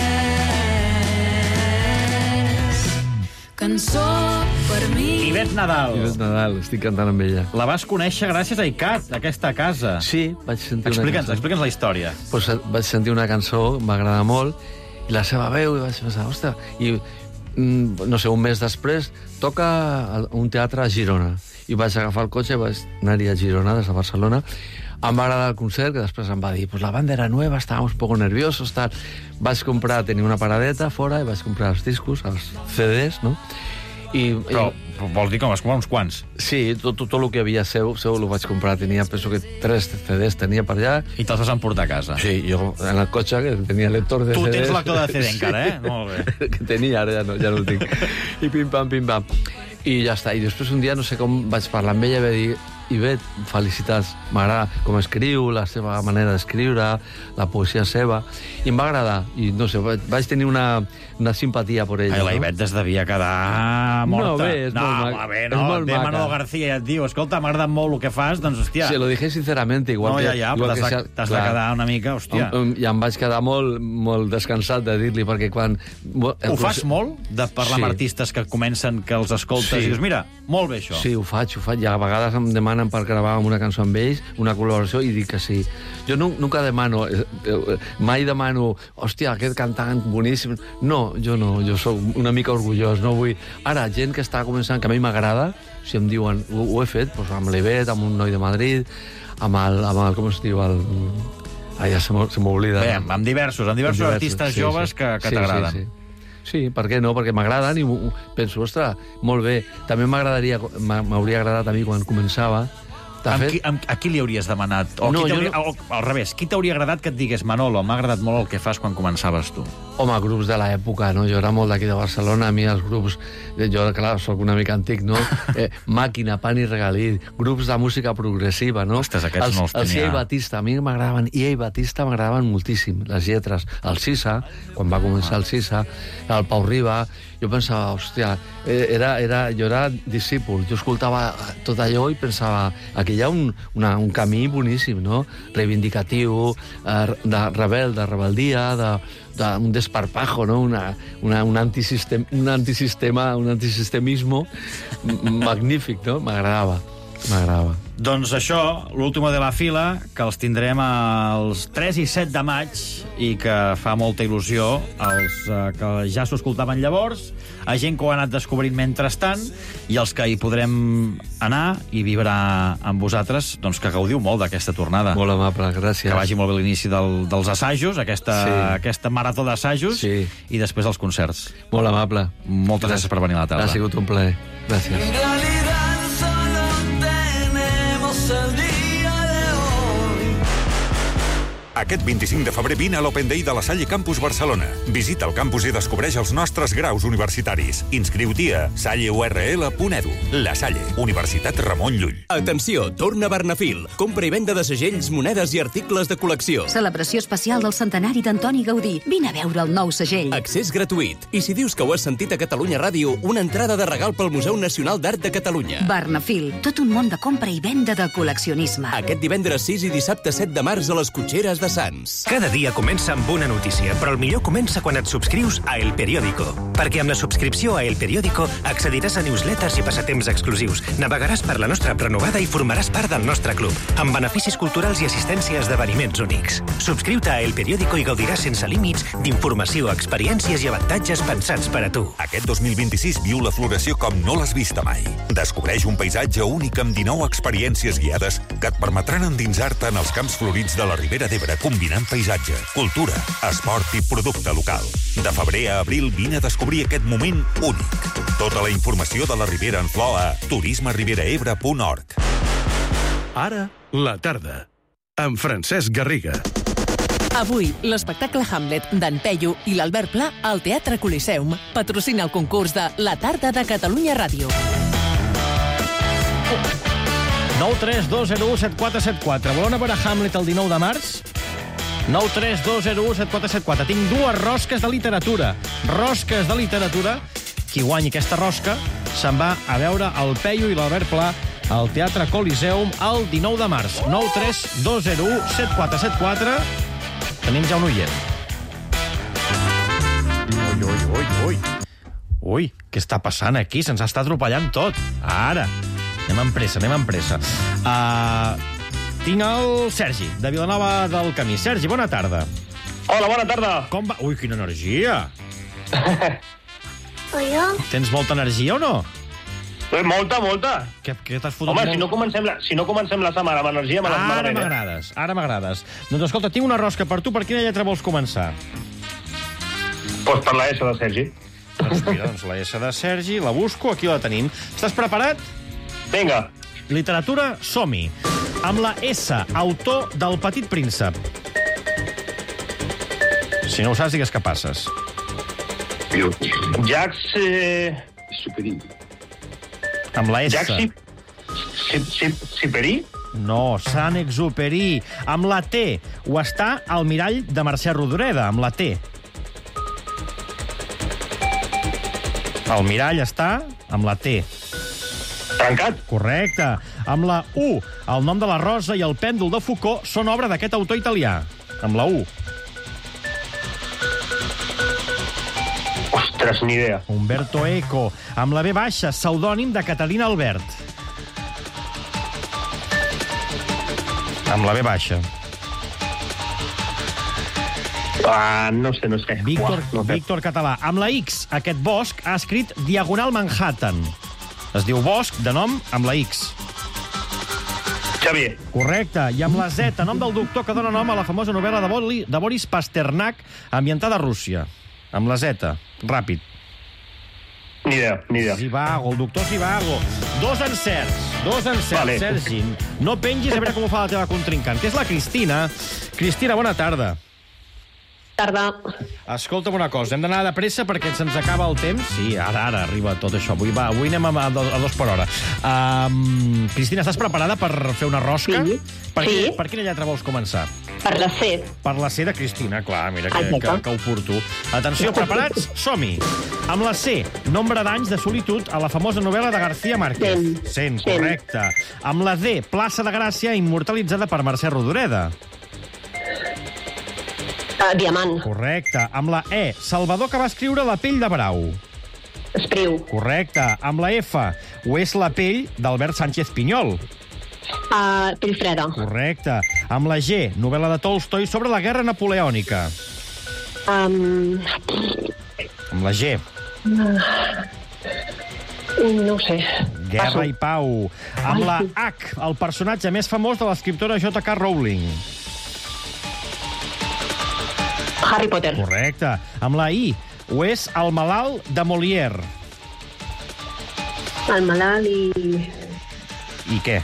Cançó per mi. Ivet Nadal. Ivet Nadal, estic cantant amb ella. La vas conèixer gràcies a ICAT, aquesta casa. Sí, vaig sentir una cançó. Explica'ns la història. Pues vaig sentir una cançó, m'agrada molt, i la seva veu, i vaig pensar, ostres, i no sé, un mes després toca un teatre a Girona, i vaig agafar el cotxe i vaig anar-hi a Girona, des de Barcelona. Em va agradar el concert, que després em va dir pues la banda era nueva, estábamos un poco nerviosos, tal. Vaig comprar, tenia una paradeta fora, i vaig comprar els discos, els CDs, no? Però vols dir que vas comprar uns quants? Sí, tot el que hi havia seu ho vaig comprar. Penso que 3 CDs tenia per allà. I te'ls vas emportar a casa? Sí, jo en el cotxe, que tenia lector de CDs... Tu tens lector de CD encara, eh? Molt bé. Que tenia, ara ja no el tinc. I pim-pam. I ja està. I després un dia, no sé com, vaig parlar amb ella i vaig dir Ivet, felicitats, m'agrada com escriu, la seva manera d'escriure, la poesia seva, i em va agradar. I no sé, vaig tenir una simpatia per ella. La Ivet es devia quedar morta. No, bé, és molt maca. És molt maca. Manolo García ja et diu, escolta, m'ha agradat molt el que fas, doncs, hòstia... Se lo dije sinceramente, igual que... No, però t'has de quedar una mica, hòstia... I em vaig quedar molt descansat de dir-li, perquè quan... Ho fas molt, de parlar amb artistes que comencen, que els escoltes, i dius, mira, molt bé això. Sí, ho faig. I a vegades em demanen per gravar una cançó amb ells, una col·laboració, i dic que sí. Jo nunca demano, mai demano, hòstia, aquest cantant boníssim. No, jo soc una mica orgullós, no vull... Ara, gent que està començant, que a mi m'agrada, si em diuen, ho he fet, doncs amb l'Ivet, amb un noi de Madrid, amb el com es diu, ja se m'oblida. Bé, amb diversos artistes joves que t'agraden. Sí, per què no? Perquè m'agraden i penso, ostres, molt bé. També m'hauria agradat a mi quan començava A qui li hauries demanat? O al revés, qui t'hauria agradat que et digués Manolo, m'ha agradat molt el que fas quan començaves tu? Home, grups de l'època, no? Jo era molt d'aquí de Barcelona, a mi els grups... Jo, clar, soc una mica antic, no? Màquina, Pan i Regalí, grups de música progressiva, no? Ostres, aquests no els tenia. Els Ia i Batista, a mi m'agradaven. Ia i Batista m'agradaven moltíssim, les lletres. El Sisa, quan va començar el Sisa, el Pau Riba... Jo pensava, hòstia, jo era discípul, jo escoltava tot allò i pensava, aquí hi ha un camí boníssim, no? Reivindicatiu, de rebel, de rebeldia, un desparpajo, no? Un antisistemismo magnífic, no? M'agradava. Doncs això, l'última de la fila, que els tindrem els 3 i 7 de maig i que fa molta il·lusió als que ja s'ho escoltaven llavors, a gent que ho ha anat descobrint mentrestant i els que hi podrem anar i vibrar amb vosaltres, doncs que gaudiu molt d'aquesta tornada. Molt amable, gràcies. Que vagi molt bé l'inici dels assajos, aquesta marató d'assajos, i després els concerts. Molt amable. Moltes gràcies per venir a la tarda. Ha sigut un plaer. Gràcies. Aquest 25 de febrer vine a l'Open Day de la Salle Campus Barcelona. Visita el campus i descobreix els nostres graus universitaris. Inscriu-t'hi a salleurl.edu. La Salle, Universitat Ramon Llull. Atenció, torna Bernafil. Compra i venda de segells, monedes i articles de col·lecció. Celebració especial del centenari d'Antoni Gaudí. Vine a veure el nou segell. Accés gratuït. I si dius que ho has sentit a Catalunya Ràdio, una entrada de regal pel Museu Nacional d'Art de Catalunya. Bernafil, tot un món de compra i venda de col·leccionisme. Aquest divendres 6 i dissabte 7 de març a les Cotxeres de Sants. Cada dia comença amb una notícia, però el millor comença quan et subscrius a El Periódico. Perquè amb la subscripció a El Periódico accediràs a newsletters i passatemps exclusius, navegaràs per la nostra prenovada i formaràs part del nostre club, amb beneficis culturals i assistència a esdeveniments únics. Subscriu-te a El Periódico i gaudiràs sense límits d'informació, experiències i avantatges pensats per a tu. Aquest 2026 viu la floració com no l'has vista mai. Descobreix un paisatge únic amb 19 experiències guiades que et permetran endinsar-te en els camps florits de la Ribera d'Ebre, combinant paisatge, cultura, esport i producte local. De febrer a abril vine a descobrir aquest moment únic. Tota la informació de la Ribera en flor a turismeriberaebre.org. Ara, la tarda, amb Francesc Garriga. Avui, l'espectacle Hamlet d'en Peyu i l'Albert Pla al Teatre Coliseum patrocina el concurs de La Tarda de Catalunya Ràdio. 932017474. Volen veure Hamlet el 19 de març? 932017474. Tinc dues rosques de literatura. Rosques de literatura. Qui guanyi aquesta rosca se'n va a veure el Peyu i l'Albert Pla al Teatre Coliseum el 19 de març. 932017474. Tenim ja un oient. Ui, què està passant aquí? Se'ns està atropellant tot. Ara. Anem amb pressa. Tinc el Sergi, de Vilanova del Camí. Sergi, bona tarda. Hola, bona tarda. Com va? Ui, quina energia. Hola. Tens molta energia o no? Molta. Què t'has fotut? Home, si no comencem la setmana amb energia, me m'agrades. Ara m'agrades. Doncs escolta, tinc una rosca per tu. Per quina lletra vols començar? Pues per la S de Sergi. Doncs mira, la S de Sergi, la busco, aquí la tenim. Estàs preparat? Vinga. Literatura, som-hi. Amb la S, autor del Petit Príncep. Si no ho saps, digues que passes. Jacques... Amb la S. Jacques Siperi? No, Saint-Exupéry. Amb la T. Ho està al mirall de Mercè Rodoreda, amb la T. El mirall està amb la T. Trencat? Correcte. Amb la U, el nom de la rosa i el pèndol de Foucault són obra d'aquest autor italià. Amb la U. Ostres, ni idea. Umberto Eco. Amb la B baixa, pseudònim de Catalina Albert. Amb la B baixa. No sé. Víctor Català. Amb la X, aquest bosc ha escrit Diagonal Manhattan. Es diu Bosc, de nom, amb la X. Xavier. Correcte. I amb la Z, nom del doctor que dona nom a la famosa novel·la de Boris Pasternak, ambientada a Rússia. Amb la Z. Ràpid. Ni idea. Zivago, el doctor Zivago. Dos encerts, Vale. Sergi. No pengis a veure com ho fa la teva contrincant, que és la Cristina. Cristina, bona tarda. Tarda. Escolta'm una cosa, hem d'anar de pressa perquè se'ns acaba el temps. Sí, ara arriba tot això. Avui anem a 2 per hora. Cristina, estàs preparada per fer una rosca? Sí. Per quina lletra vols començar? Per la C. Per la C de Cristina, clar, mira que oportú. Atenció, preparats? Som-hi. Amb la C, nombre d'anys de solitud a la famosa novel·la de García Márquez. 100, correcte. Amb la D, plaça de Gràcia immortalitzada per Mercè Rodoreda. Diamant. Correcte. Amb la E, Salvador que va escriure La pell de brau. Espriu. Correcte. Amb la F, o és la pell d'Albert Sánchez Pinyol. Pell freda. Correcte. Amb la G, novel·la de Tolstoi sobre la guerra napoleònica. Amb la G. No ho sé. Guerra i pau. Amb la H, el personatge més famós de l'escriptora J.K. Rowling. Harry Potter. Correcte. Amb la I, o és el malalt de Molière. El malalt i... I què?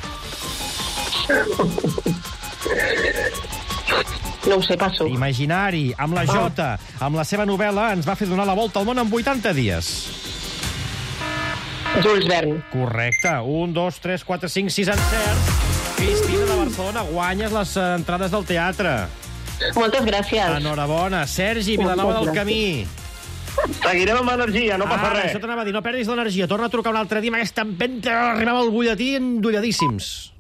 No ho sé, passo. Imaginari. Amb la J, amb la seva novel·la, ens va fer donar la volta al món en 80 dies. Jules Verne. Correcte. 1, 2, 3, 4, 5, 6 encerts. Cristina de Barcelona, guanyes les entrades del teatre. Moltes gràcies. Enhorabona. Sergi, Vilanova del Camí. Seguirem amb energia, no passa res. Això t'anava a dir, no perdis l'energia. Torna a trucar un altre dia amb aquesta empenta. Arribem al butlletí endolladíssims.